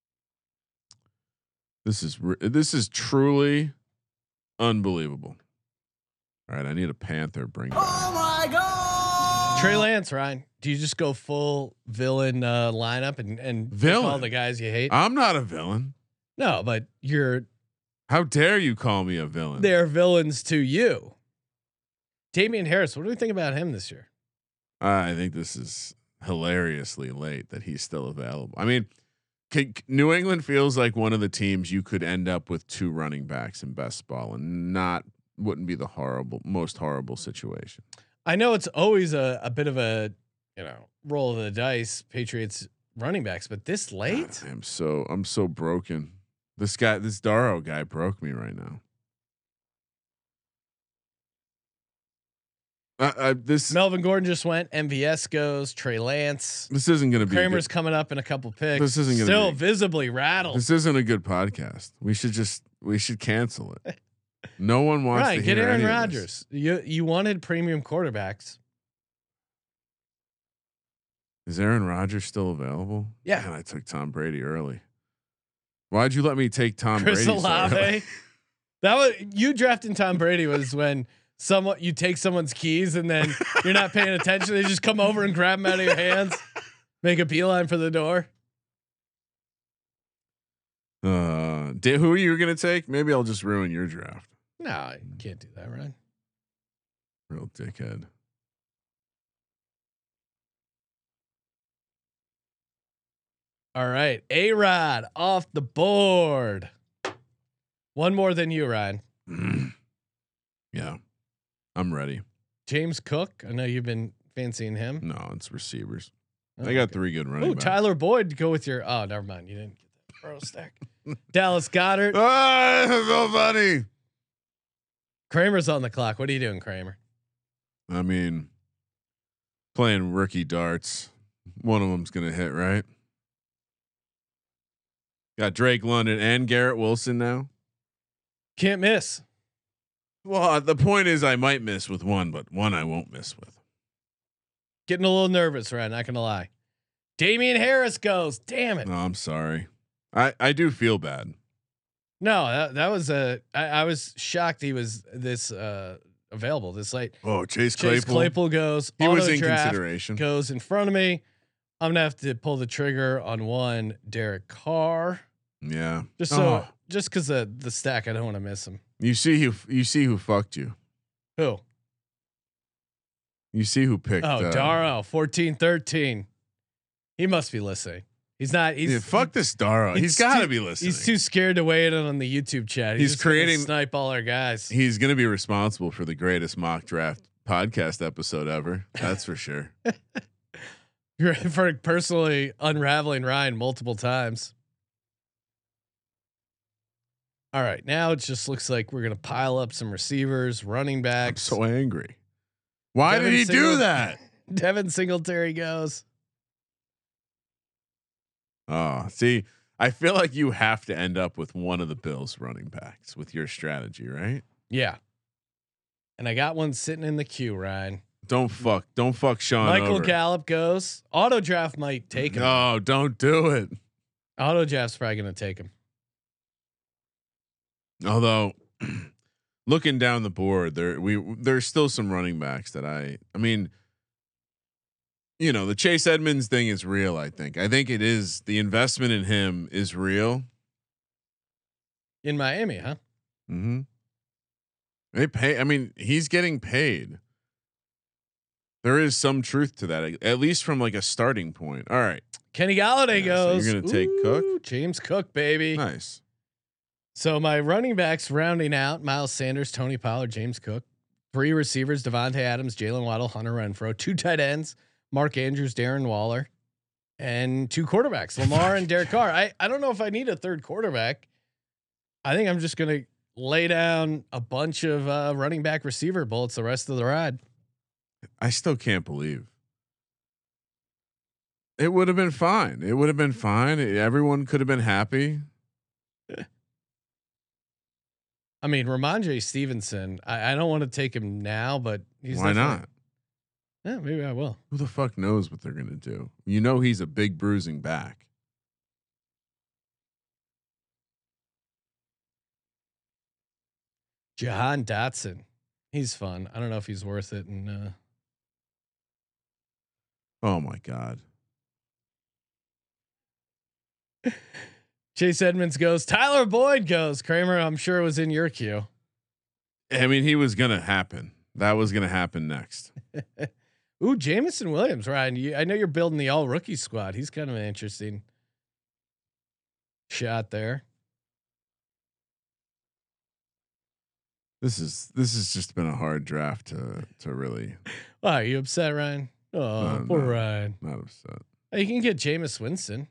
This is truly unbelievable. All right, I need a Panther. Bring back. Oh my God! Trey Lance, Ryan. Do you just go full villain lineup and villain? All the guys you hate? I'm not a villain. No, but you're. How dare you call me a villain? They're villains to you. Damian Harris. What do we think about him this year? I think this is hilariously late that he's still available. I mean, New England feels like one of the teams you could end up with 2 running backs in best ball and wouldn't be the most horrible situation. I know it's always a bit of a, roll of the dice, Patriots running backs, but this late? God, I'm so broken. This Daro guy broke me right now. Melvin Gordon just went. MVS goes. Trey Lance. This isn't going to be. Kramer's coming up in a couple picks. This isn't going to still visibly rattled. This isn't a good podcast. We should cancel it. No one wants to hear get Aaron any Rodgers. You wanted premium quarterbacks. Is Aaron Rodgers still available? Yeah. Man, I took Tom Brady early. Why'd you let me take Tom Chris Brady? Olave. That was you drafting Tom Brady was when you take someone's keys and then you're not paying attention. They just come over and grab them out of your hands, make a beeline for the door. Who are you gonna take? Maybe I'll just ruin your draft. No, you can't do that, right? Real dickhead. All right, A-Rod off the board. One more than you, Ryan. Yeah, I'm ready. James Cook. I know you've been fancying him. No, it's receivers. Oh, They got 3 good running backs. Tyler Boyd. Go with your. Oh, never mind. You didn't get that pro stack. Dallas Goedert. Ah, that's so funny. Kramer's on the clock. What are you doing, Kramer? I mean, playing rookie darts. One of them's gonna hit, right? Got Drake London and Garrett Wilson now. Can't miss. Well, the point is, I might miss with one, but one I won't miss with. Getting a little nervous, Ryan. Not gonna lie. Damian Harris goes. Damn it. No, I'm sorry. I do feel bad. No, that was I was shocked he was this available this late. Oh, Chase Claypool goes. He was in draft consideration. Goes in front of me. I'm gonna have to pull the trigger on one Derek Carr. Yeah. Just because of the stack, I don't want to miss him. You see who fucked you. Who? You see who picked. Oh, Darrow 14-13. He must be listening. He's not. Fuck this Darrow. He's got to be listening. He's too scared to weigh in on the YouTube chat. He's creating snipe all our guys. He's going to be responsible for the greatest mock draft podcast episode ever. That's for sure. For personally unraveling Ryan multiple times. All right, now it just looks like we're gonna pile up some receivers, running backs. I'm so angry. Why did he do that? Devin Singletary goes. Oh, see, I feel like you have to end up with one of the Bills running backs with your strategy, right? Yeah. And I got one sitting in the queue, Ryan. Don't fuck Sean. Michael over. Gallup goes. Auto draft might take him. No, don't do it. Auto draft's probably gonna take him. Although looking down the board, there's still some running backs that I mean, you know, the Chase Edmonds thing is real. I think it is. The investment in him is real. In Miami, huh? Mm-hmm. They pay. I mean, he's getting paid. There is some truth to that, at least from like a starting point. All right. Kenny Galladay goes. So you're gonna take Cook, James Cook, baby. Nice. So my running backs rounding out: Miles Sanders, Tony Pollard, James Cook. 3 receivers: Devontae Adams, Jalen Waddle, Hunter Renfrow. 2 tight ends: Mark Andrews, Darren Waller, and 2 quarterbacks: Lamar and Derek Carr. I don't know if I need a 3rd quarterback. I think I'm just gonna lay down a bunch of running back receiver bullets the rest of the ride. I still can't believe it would have been fine. It would have been fine. Everyone could have been happy. I mean, Ramondre Stevenson, I don't want to take him now, but he's why not? Yeah, maybe I will. Who the fuck knows what they're gonna do? You know, he's a big bruising back. Jahan Dotson, he's fun. I don't know if he's worth it. And oh my god. Chase Edmonds goes. Tyler Boyd goes. Kramer, I'm sure it was in your queue. I mean, he was gonna happen. That was gonna happen next. Ooh, Jamison Williams, Ryan. I know you're building the all rookie squad. He's kind of an interesting shot there. This has just been a hard draft to really. Why are you upset, Ryan? Oh, poor Ryan. Not upset. You can get Jameis Winston.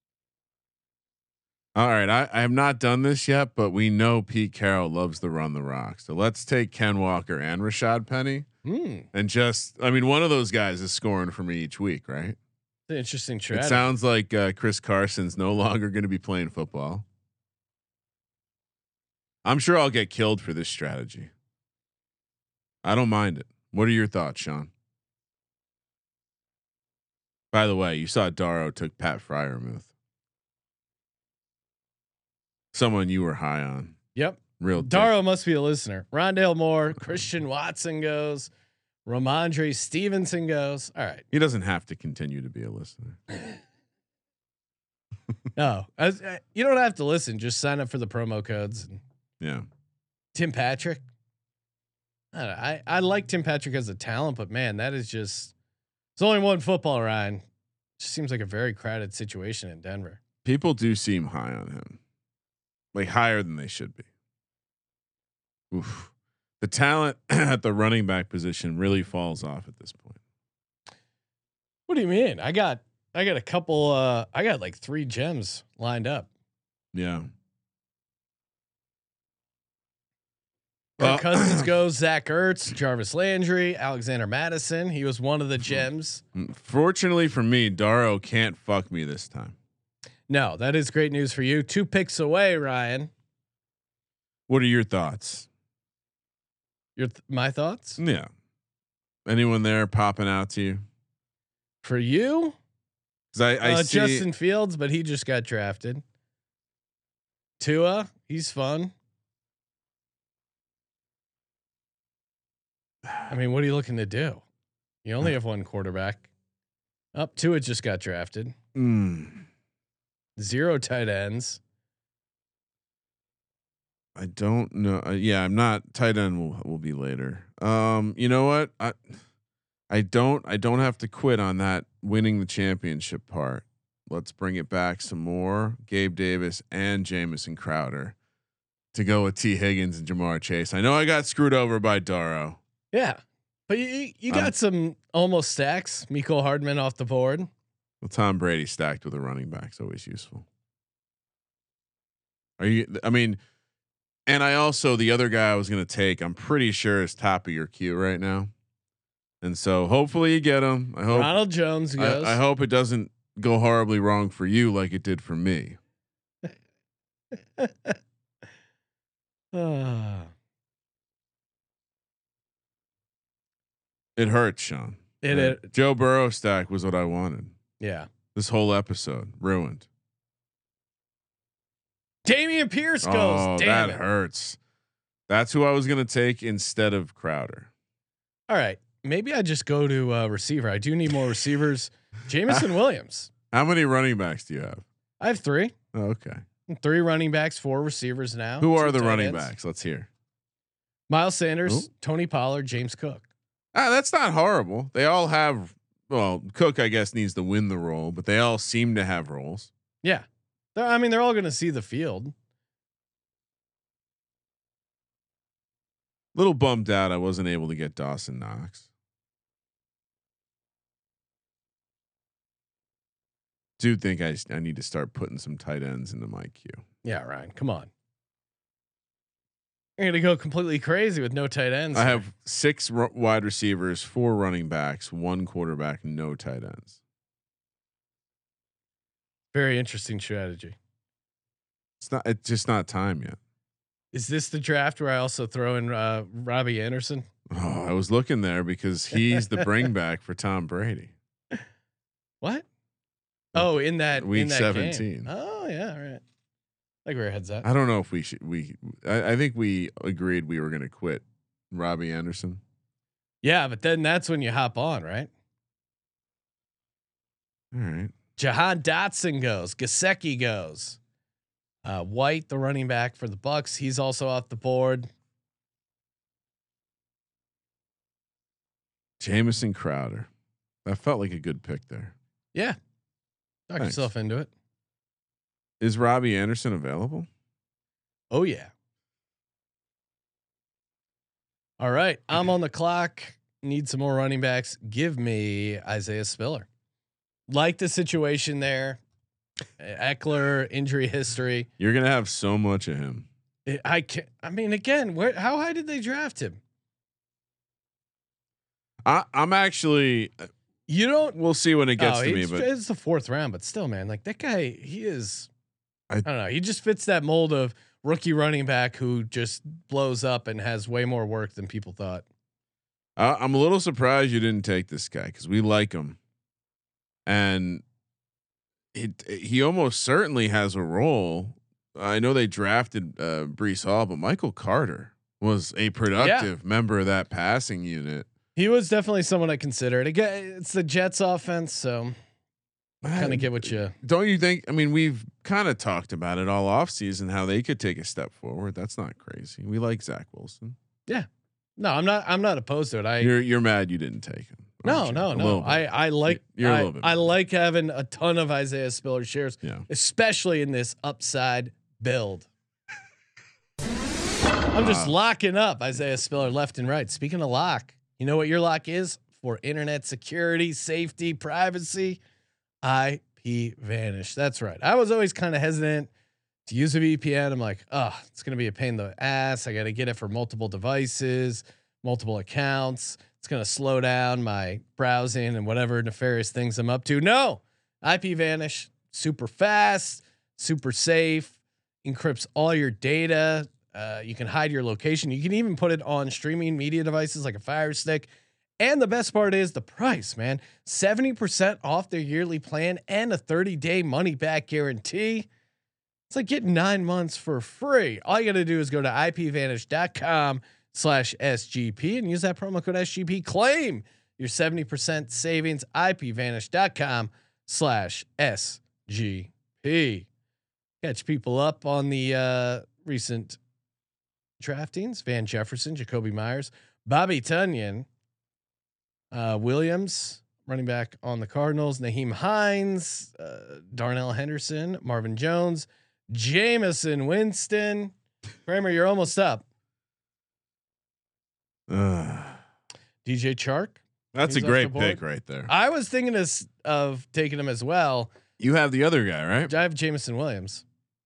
All right, I have not done this yet, but we know Pete Carroll loves to run the rock. So let's take Ken Walker and Rashad Penny, and one of those guys is scoring for me each week, right? It's an interesting strategy. It sounds like Chris Carson's no longer going to be playing football. I'm sure I'll get killed for this strategy. I don't mind it. What are your thoughts, Sean? By the way, you saw Darrow took Pat Freiermuth. Someone you were high on. Yep. Real. Daro must be a listener. Rondale Moore, Christian Watson goes. Ramondre Stevenson goes. All right. He doesn't have to continue to be a listener. No, you don't have to listen. Just sign up for the promo codes. Yeah. Tim Patrick. I like Tim Patrick as a talent, but man, that is just. It's only one football, Ryan. Just seems like a very crowded situation in Denver. People do seem high on him, like higher than they should be. Oof. The talent at the running back position really falls off at this point. What do you mean? I got a couple. I got like 3 gems lined up. Yeah. Kirk Cousins goes. Zach Ertz, Jarvis Landry, Alexander Madison. He was one of the gems. Fortunately for me, Daro can't fuck me this time. No, that is great news for you. 2 picks away, Ryan. What are your thoughts? My thoughts? Yeah. Anyone there popping out to you? For you? I see Justin Fields, but he just got drafted. Tua, he's fun. I mean, what are you looking to do? You only have one quarterback. Tua just got drafted. 0 tight ends. I don't know. Yeah, I'm not. Tight end will be later. You know what? I don't have to quit on that winning the championship part. Let's bring it back some more. Gabe Davis and Jamison Crowder to go with T. Higgins and Jamar Chase. I know I got screwed over by Daro. Yeah, but you got some almost stacks. Mecole Hardman off the board. Well, Tom Brady stacked with a running back is always useful. I mean, and I also, the other guy I was going to take, I'm pretty sure is top of your queue right now. And so hopefully you get him. I hope Ronald Jones goes. I hope it doesn't go horribly wrong for you like it did for me. It hurts, Sean. Joe Burrow stack was what I wanted. Yeah. This whole episode ruined. Dameon Pierce goes. Oh, that hurts. That's who I was going to take instead of Crowder. All right. Maybe I just go to receiver. I do need more receivers. Jameson Williams. How many running backs do you have? I have 3. Oh, okay. 3 running backs, 4 receivers now. Who are the running backs? Let's hear. Miles Sanders, Tony Pollard, James Cook. That's not horrible. They all have. Well, Cook, I guess, needs to win the role, but they all seem to have roles. Yeah, they're all going to see the field. Little bummed out I wasn't able to get Dawson Knox. Do think I need to start putting some tight ends into my queue. Yeah, Ryan, come on. You're gonna go completely crazy with no tight ends. I have 6 wide receivers, 4 running backs, 1 quarterback, no tight ends. Very interesting strategy. It's just not time yet. Is this the draft where I also throw in Robbie Anderson? Oh, I was looking there because he's the bring back for Tom Brady. What? Oh, in that week in that 17. Game. Oh yeah, all right. Like where your head's at. I don't know if we should. I think we agreed we were going to quit Robbie Anderson. Yeah, but then that's when you hop on, right? All right. Jahan Dotson goes. Gesicki goes. White, the running back for the Bucks, he's also off the board. Jamison Crowder. That felt like a good pick there. Yeah. Talk yourself into it. Is Robbie Anderson available? Oh yeah. All right. I'm on the clock. Need some more running backs. Give me Isaiah Spiller. Like the situation there. Eckler injury history. You're going to have so much of him. I mean, again, how high did they draft him? I'm actually, we'll see when it gets to me, but it's the 4th round, but still, man, like that guy, he is, I don't know. He just fits that mold of rookie running back who just blows up and has way more work than people thought. I'm a little surprised you didn't take this guy because we like him, and he almost certainly has a role I know they drafted Breece Hall, but Michael Carter was a productive member of that passing unit. He was definitely someone I considered. Again, it's the Jets offense, so kind of get what you. Don't you think? I mean, we've kind of talked about it all offseason, how they could take a step forward. That's not crazy. We like Zach Wilson. Yeah. No, I'm not opposed to it. You're mad you didn't take him. No. I like. You're a little bit. I like having a ton of Isaiah Spiller shares, especially in this upside build. I'm just locking up Isaiah Spiller left and right. Speaking of lock, you know what your lock is for internet security, safety, privacy? IPVanish. That's right. I was always kind of hesitant to use a VPN. I'm like, it's going to be a pain in the ass. I got to get it for multiple devices, multiple accounts. It's going to slow down my browsing and whatever nefarious things I'm up to. No, IPVanish, super fast, super safe, encrypts all your data. You can hide your location. You can even put it on streaming media devices like a Fire Stick. And the best part is the price, man. 70% off their yearly plan and a 30-day money back guarantee. It's like getting 9 months for free. All you got to do is go to ipvanish.com/SGP and use that promo code SGP. Claim your 70% savings. ipvanish.com/SGP. Catch people up on the recent draftings: Van Jefferson, Jacoby Myers, Bobby Tunyon, Williams, running back on the Cardinals, Naheem Hines, Darnell Henderson, Marvin Jones, Jameson Winston. Kramer, you're almost up. DJ Chark. That's a great pick right there. I was thinking of taking him as well. You have the other guy, right? I have Jameson Williams.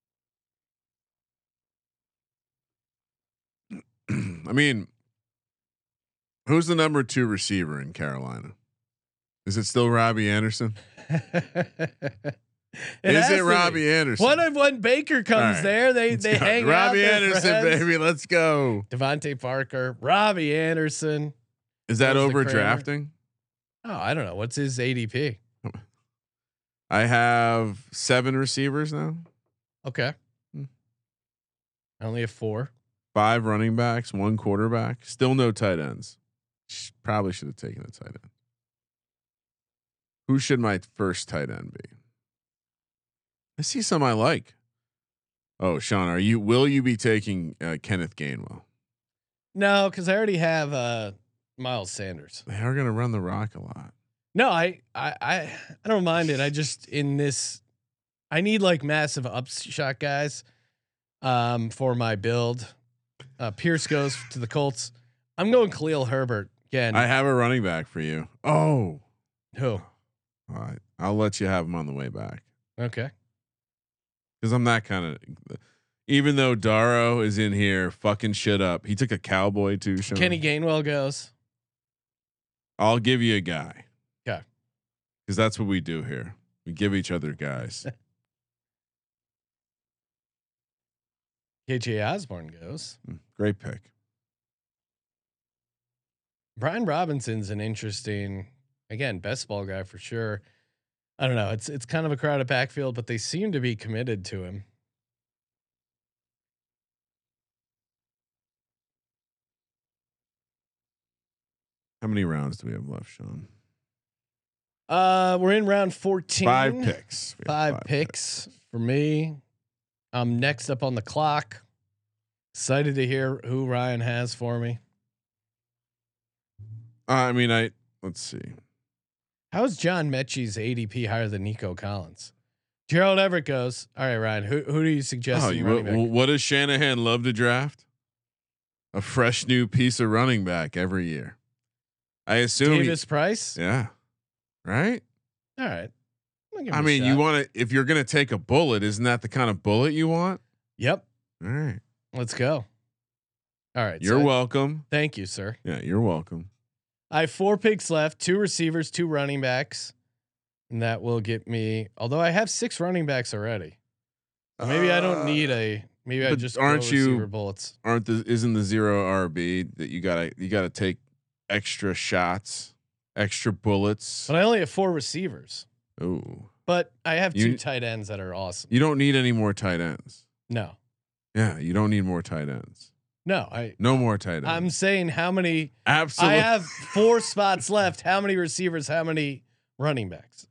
I mean, who's the number 2 receiver in Carolina? Is it still Robbie Anderson? Is it Robbie Anderson? When Baker comes there, they hang Robbie out. Anderson, baby, let's go. Devontae Parker, Robbie Anderson. Is that over drafting? Oh, I don't know. What's his ADP? I have 7 receivers now. Okay. I only have 4. 5 running backs, 1 quarterback. Still no tight ends. Probably should have taken a tight end. Who should my first tight end be? I see some I like. Oh, Sean, will you be taking Kenneth Gainwell? No, because I already have Miles Sanders. They are going to run the rock a lot. No, I don't mind it. I just I need like massive upshot guys for my build. Pierce goes to the Colts. I'm going Khalil Herbert again. I have a running back for you. Oh, who? All right, I'll let you have him on the way back. Okay. Because I'm that kind of. Even though Darrow is in here fucking shit up, he took a cowboy too. Sean. Kenny Gainwell goes. I'll give you a guy. Okay. Because that's what we do here. We give each other guys. KJ Osborne goes. Great pick. Brian Robinson's an interesting, again, best ball guy for sure. I don't know. It's kind of a crowded backfield, but they seem to be committed to him. How many rounds do we have left, Sean? We're in round 14. 5 picks. Five picks for me. I'm next up on the clock. Excited to hear who Ryan has for me. Let's see. How is John Mechie's ADP higher than Nico Collins? Gerald Everett goes. All right, Ryan. Who do you suggest? What does Shanahan love to draft? A fresh new piece of running back every year. I assume Davis Price. Yeah. Right. All right. I mean, you want to, if you're going to take a bullet, isn't that the kind of bullet you want? Yep. All right. Let's go. All right. You're welcome. Thank you, sir. Yeah, you're welcome. I have 4 picks left, 2 receivers, 2 running backs. And that will get me, although I have 6 running backs already. Maybe I don't need maybe I just aren't you bullets. Isn't the 0 RB that you gotta take extra shots, extra bullets? But I only have 4 receivers. Oh. But I have 2 tight ends that are awesome. You don't need any more tight ends. No. Yeah, you don't need more tight ends. No, no more tight ends. I'm saying how many. Absolutely. I have 4 spots left. How many receivers? How many running backs?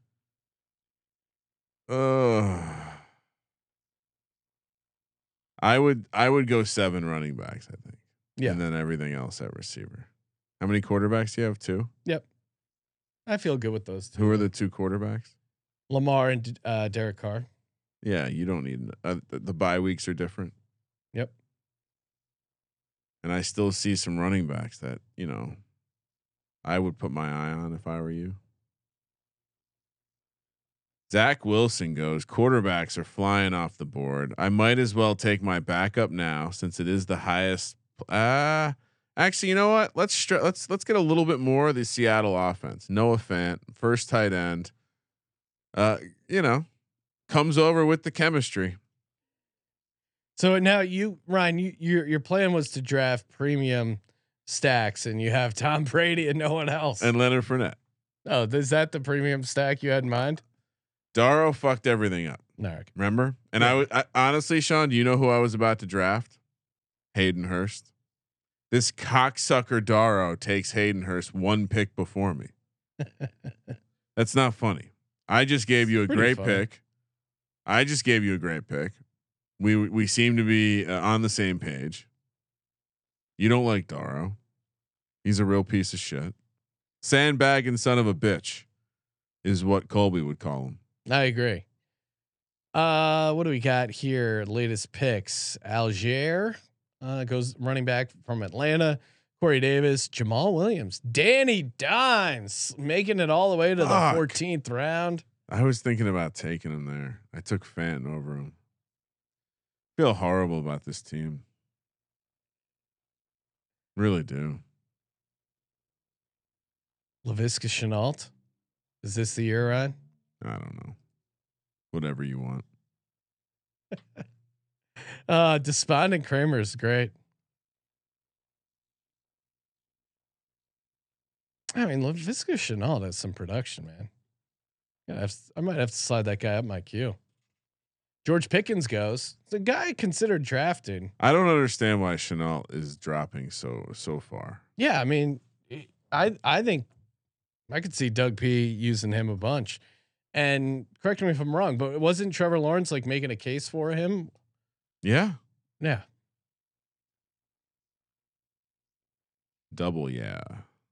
I would go 7 running backs. I think. Yeah, and then everything else at receiver. How many quarterbacks do you have? 2. Yep. I feel good with those 2. Who are the 2 quarterbacks? Lamar and Derek Carr. Yeah, you don't need the bye weeks are different. Yep. And I still see some running backs that, I would put my eye on if I were you. Zach Wilson goes, quarterbacks are flying off the board. I might as well take my backup now since it is the highest. Actually, you know what? Let's get a little bit more of the Seattle offense. Noah Fant, first tight end. Comes over with the chemistry. So now Ryan, your plan was to draft premium stacks, and you have Tom Brady and no one else, and Leonard Fournette. Oh, is that the premium stack you had in mind? Darrow fucked everything up. No, okay. Remember? And I honestly, Sean, do you know who I was about to draft? Hayden Hurst. This cocksucker Darrow takes Hayden Hurst 1 pick before me. That's not funny. I just gave you a great pick. We seem to be on the same page. You don't like Darrow. He's a real piece of shit. Sandbagging son of a bitch is what Colby would call him. I agree. What do we got here? Latest picks. Algier goes running back from Atlanta. Corey Davis, Jamal Williams, Danny Dimes making it all the way to the 14th round. I was thinking about taking him there. I took Fenton over him. Feel horrible about this team. Really do. Laviska Shenault. Is this the year, Ryan? I don't know. Whatever you want. Despondent Kramer is great. I mean, Laviska Shenault has some production, man. I might have to slide that guy up my queue. George Pickens goes. It's a guy considered drafting. I don't understand why Shenault is dropping so far. Yeah, I mean, I think I could see Doug P using him a bunch. And correct me if I'm wrong, but wasn't Trevor Lawrence like making a case for him? Yeah. Yeah. Double yeah.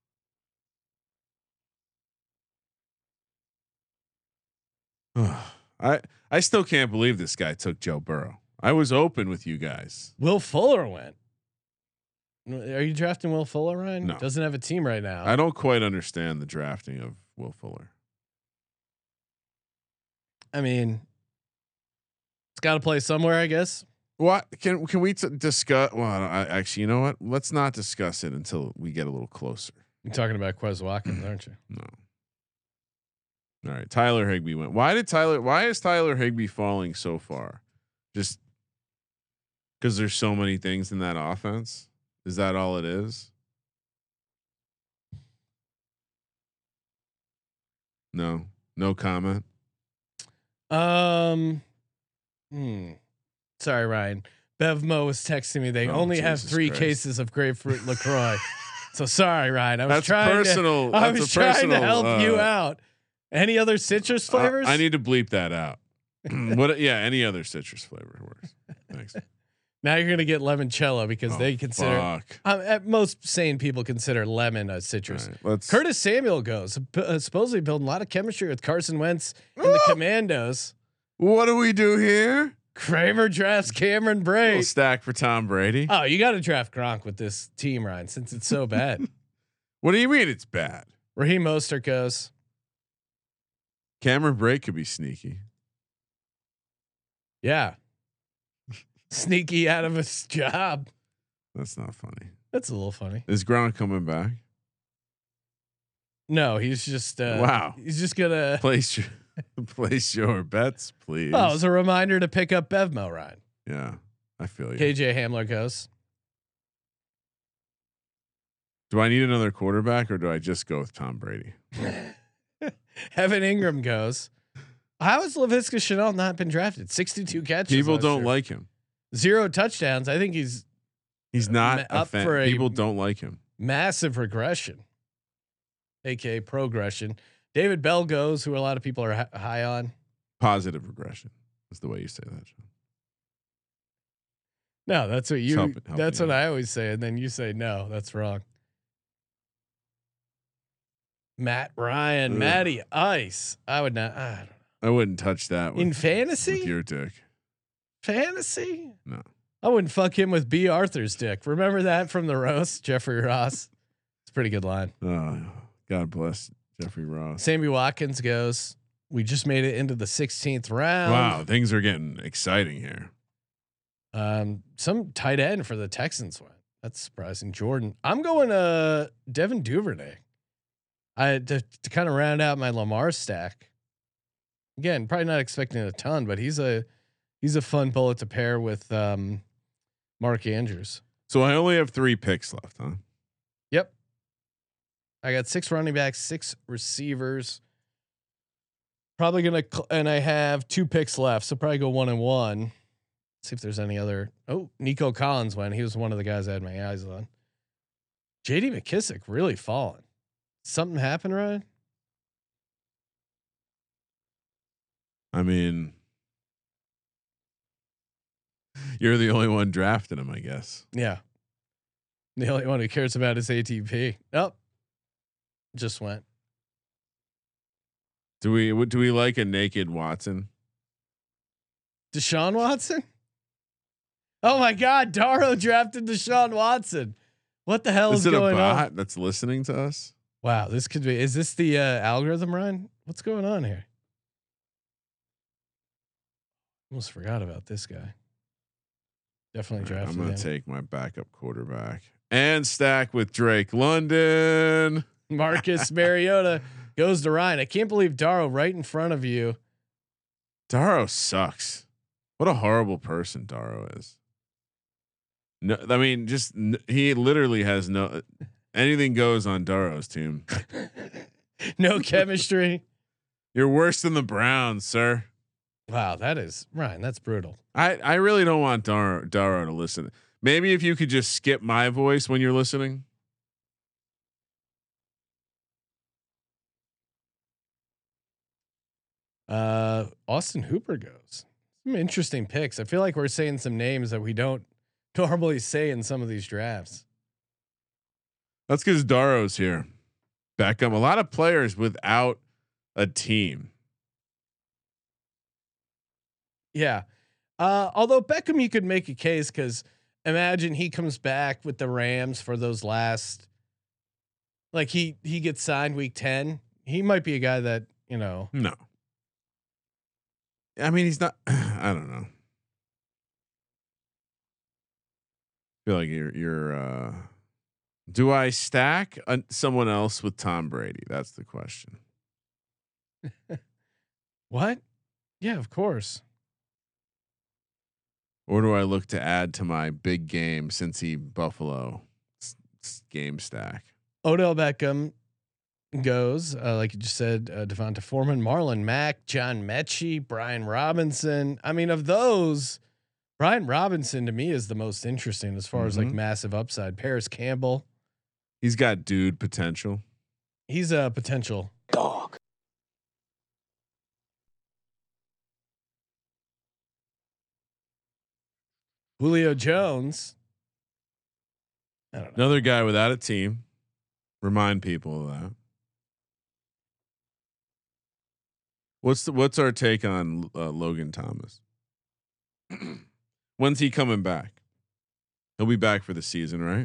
I still can't believe this guy took Joe Burrow. I was open with you guys. Will Fuller went. Are you drafting Will Fuller, Ryan? No. Doesn't have a team right now. I don't quite understand the drafting of Will Fuller. I mean, it's got to play somewhere, I guess. What can we discuss? Well, actually, you know what? Let's not discuss it until we get a little closer. You're talking about Quez Watkins, aren't you? No. All right, Tyler Higbee went. Why is Tyler Higbee falling so far? Just because there's so many things in that offense? Is that all it is? No comment. Sorry, Ryan. Bevmo was texting me. They only have 3 cases of grapefruit LaCroix. So sorry, Ryan. I was trying to help you out. Any other citrus flavors? I need to bleep that out. What? Yeah, any other citrus flavor works. Thanks. Now you're gonna get limoncello because they consider most sane people consider lemon a citrus. Right, Curtis Samuel goes supposedly building a lot of chemistry with Carson Wentz and the Commandos. What do we do here? Kramer drafts Cameron Brate. Stack for Tom Brady. Oh, you got to draft Gronk with this team, Ryan, since it's so bad. What do you mean it's bad? Raheem Mostert goes. Cameron Brate could be sneaky. Yeah. Sneaky out of his job. That's not funny. That's a little funny. Is Gronk coming back? No, he's just wow. He's just gonna place your bets, please. Oh, it was a reminder to pick up Bevmo, Ryan. Yeah, I feel you. KJ Hamler goes. Do I need another quarterback or do I just go with Tom Brady? Evan Ingram goes. How has Laviska Shenault not been drafted? 62 catches. People don't like him. 0 touchdowns. I think he's not up a fan. for People don't like him. Massive regression, aka progression. David Bell goes, who a lot of people are high on. Positive regression is the way you say that, Sean. No, that's what you. Help that's what I always say, and then you say no. That's wrong. Matt Ryan, Matty Ice. I would not. I wouldn't touch that in fantasy. With your dick. Fantasy? No. I wouldn't fuck him with B. Arthur's dick. Remember that from the roast, Jeffrey Ross. It's a pretty good line. Oh, God bless Jeffrey Ross. Sammy Watkins goes. We just made it into the 16th round. Wow, things are getting exciting here. Some tight end for the Texans went. That's surprising. Jordan. I'm going to Devin Duvernay. To kind of round out my Lamar stack. Again, probably not expecting a ton, but he's a fun bullet to pair with Mark Andrews. So I only have 3 picks left, huh? Yep. I got 6 running backs, 6 receivers. Probably gonna and I have 2 picks left, so probably go 1 and 1. See if there's any other. Oh, Nico Collins went. He was one of the guys I had my eyes on. J.D. McKissic really fallen. Something happened, Ryan? I mean, you're the only one drafting him, I guess. Yeah. The only one who cares about his ATP. Nope. Just went. Do we like a naked Watson? Deshaun Watson? Oh my God. Daro drafted Deshaun Watson. What the hell is going on? That's listening to us? Wow. This could be, is this the algorithm, Ryan? What's going on here? Almost forgot about this guy. Definitely drafted him. I'm going to take my backup quarterback and stack with Drake London. Marcus Mariota goes to Ryan. I can't believe Daro right in front of you. Daro sucks. What a horrible person Daro is. No, I mean, he literally has no anything goes on Daro's team. No chemistry. You're worse than the Browns, sir. Wow, that is Ryan. That's brutal. I really don't want Daro to listen. Maybe if you could just skip my voice when you're listening. Austin Hooper goes. Some interesting picks. I feel like we're saying some names that we don't normally say in some of these drafts. That's because Daro's here. Beckham, a lot of players without a team. Yeah. Although Beckham, you could make a case because imagine he comes back with the Rams for those last, like he gets signed week 10. He might be a guy that, No. I mean, he's not, I don't know. I feel like you're do I stack someone else with Tom Brady? That's the question. What? Yeah, of course. Or do I look to add to my big game Cincy Buffalo game stack? Odell Beckham goes, like you just said, Devonta Foreman, Marlon Mack, John Mechie, Brian Robinson. I mean, of those, Brian Robinson to me is the most interesting as far as like massive upside. Paris Campbell. He's got dude potential. He's a potential dog. Julio Jones. I don't know. Another guy without a team. Remind people of that. What's our take on Logan Thomas? When's he coming back? He'll be back for the season, right?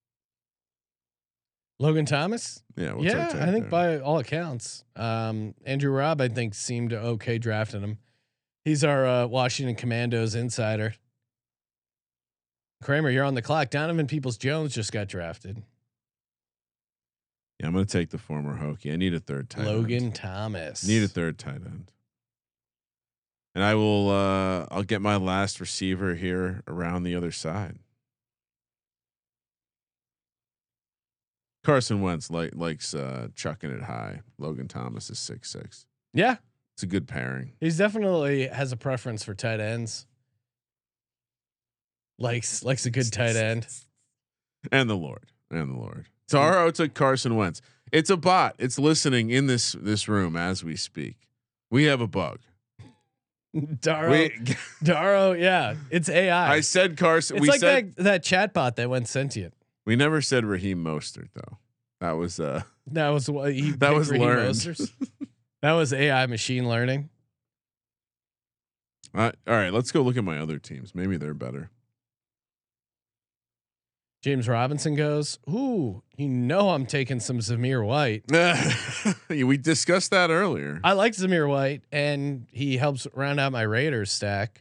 Logan Thomas? Yeah. I think by all accounts, Andrew Robb, I think seemed okay drafting him. He's our Washington Commandos insider. Kramer, you're on the clock. Donovan Peoples-Jones just got drafted. Yeah, I'm going to take the former Hokie. I need a third tight end. Logan Thomas. Need a third tight end. And I will I'll get my last receiver here around the other side. Carson Wentz likes chucking it high. Logan Thomas is 6'6". Yeah. It's a good pairing. He's definitely has a preference for tight ends. Likes a good tight end. And the Lord. Taro took Carson Wentz. It's a bot. It's listening in this room as we speak. We have a bug. Daro, yeah, it's AI. I said Carson. It's that chat bot that went sentient. We never said Raheem Mostert though. That was what that was learned. That was AI machine learning. All right, let's go look at my other teams. Maybe they're better. James Robinson goes, ooh, I'm taking some Zamir White. We discussed that earlier. I like Zamir White, and he helps round out my Raiders stack.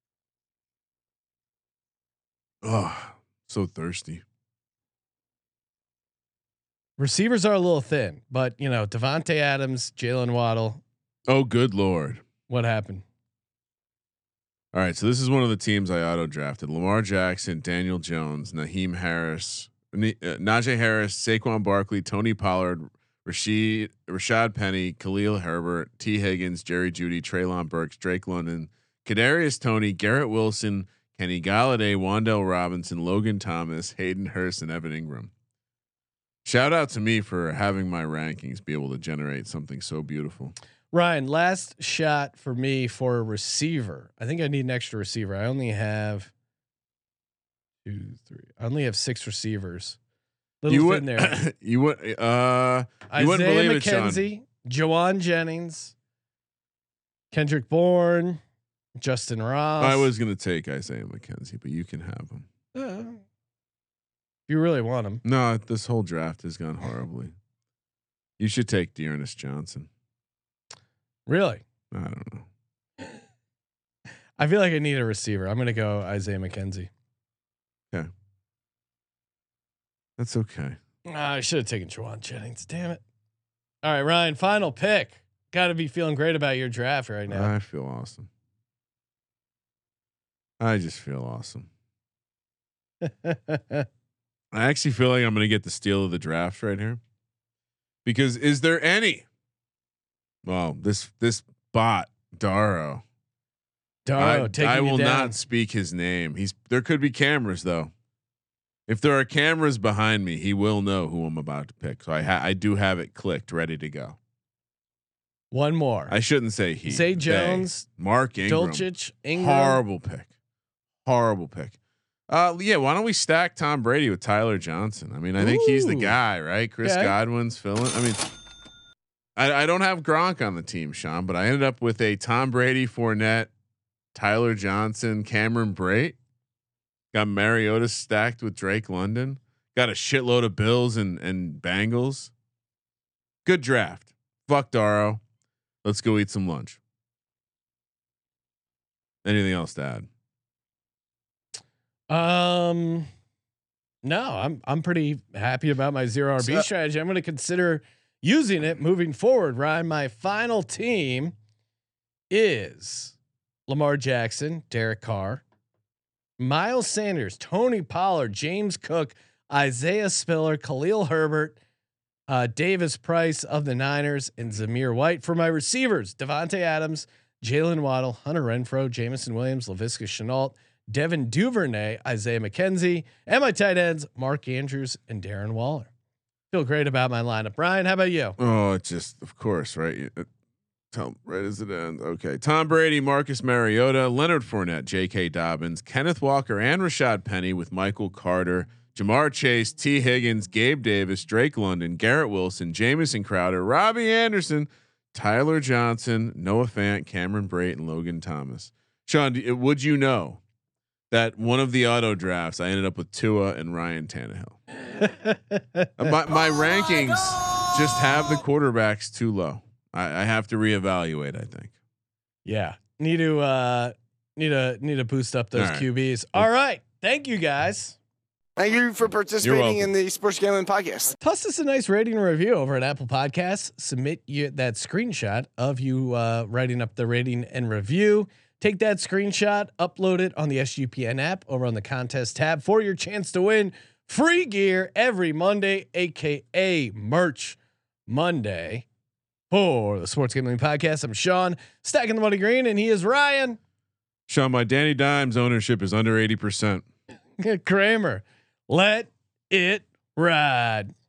Oh, so thirsty. Receivers are a little thin, but Devontae Adams, Jalen Waddle. Oh, good Lord. What happened? All right, so this is one of the teams I auto drafted: Lamar Jackson, Daniel Jones, Najee Harris, Saquon Barkley, Tony Pollard, Rashad Penny, Khalil Herbert, T Higgins, Jerry Jeudy, Treylon Burks, Drake London, Kadarius Toney, Garrett Wilson, Kenny Galladay, Wan'Dale Robinson, Logan Thomas, Hayden Hurst, and Evan Ingram. Shout out to me for having my rankings be able to generate something so beautiful. Ryan, last shot for me for a receiver. I think I need an extra receiver. I only have 6 receivers. Little thin there. You went. Isaiah McKenzie, Jawan Jennings, Kendrick Bourne, Justin Ross. I was going to take Isaiah McKenzie, but you can have him. If you really want him. No, this whole draft has gone horribly. You should take Dearness Johnson. Really? I don't know. I feel like I need a receiver. I'm going to go Isaiah McKenzie. Okay. That's okay. I should have taken Jawan Jennings. Damn it. All right, Ryan, final pick. Got to be feeling great about your draft right now. I feel awesome. I just feel awesome. I actually feel like I'm going to get the steal of the draft right here. Because is there any? Well, this bot Daro. I will not speak his name. There could be cameras though. If there are cameras behind me, he will know who I'm about to pick. So I do have it clicked, ready to go. One more. I shouldn't say he. Zay Jones, Mark Ingram, Dulcich, Ingram. Horrible pick. Yeah. Why don't we stack Tom Brady with Tyler Johnson? I mean, I think he's the guy, right? Chris Godwin's filling. I mean, I don't have Gronk on the team, Sean, but I ended up with a Tom Brady, Fournette, Tyler Johnson, Cameron Brate. Got Mariota stacked with Drake London. Got a shitload of Bills and Bengals. Good draft. Fuck Daro. Let's go eat some lunch. Anything else to add? No, I'm pretty happy about my zero RB strategy. I'm going to consider using it moving forward. Ryan, my final team is Lamar Jackson, Derek Carr, Miles Sanders, Tony Pollard, James Cook, Isaiah Spiller, Khalil Herbert, Davis Price of the Niners, and Zamir White. For my receivers, Devontae Adams, Jalen Waddle, Hunter Renfrow, Jamison Williams, Laviska Shenault, Devin Duvernay, Isaiah McKenzie, and my tight ends, Mark Andrews and Darren Waller. Feel great about my lineup. Brian, how about you? Oh, it's just, of course, right? Right as it ends. Okay. Tom Brady, Marcus Mariota, Leonard Fournette, J.K. Dobbins, Kenneth Walker, and Rashad Penny with Michael Carter, Jamar Chase, T. Higgins, Gabe Davis, Drake London, Garrett Wilson, Jamison Crowder, Robbie Anderson, Tyler Johnson, Noah Fant, Cameron Brate, and Logan Thomas. Sean, would you know that one of the auto drafts I ended up with Tua and Ryan Tannehill? My rankings just have the quarterbacks too low. I have to reevaluate, I think. Yeah. Need to boost up those QBs. All right. Thank you guys. Thank you for participating in the Sports Gambling Podcast. Toss us a nice rating and review over at Apple Podcasts. Submit that screenshot of you writing up the rating and review. Take that screenshot, upload it on the SGPN app over on the contest tab for your chance to win free gear every Monday, aka Merch Monday. For the Sports Gambling Podcast, I'm Sean, stacking the money green, and he is Ryan. Sean, my Danny Dimes ownership is under 80%. Kramer, let it ride.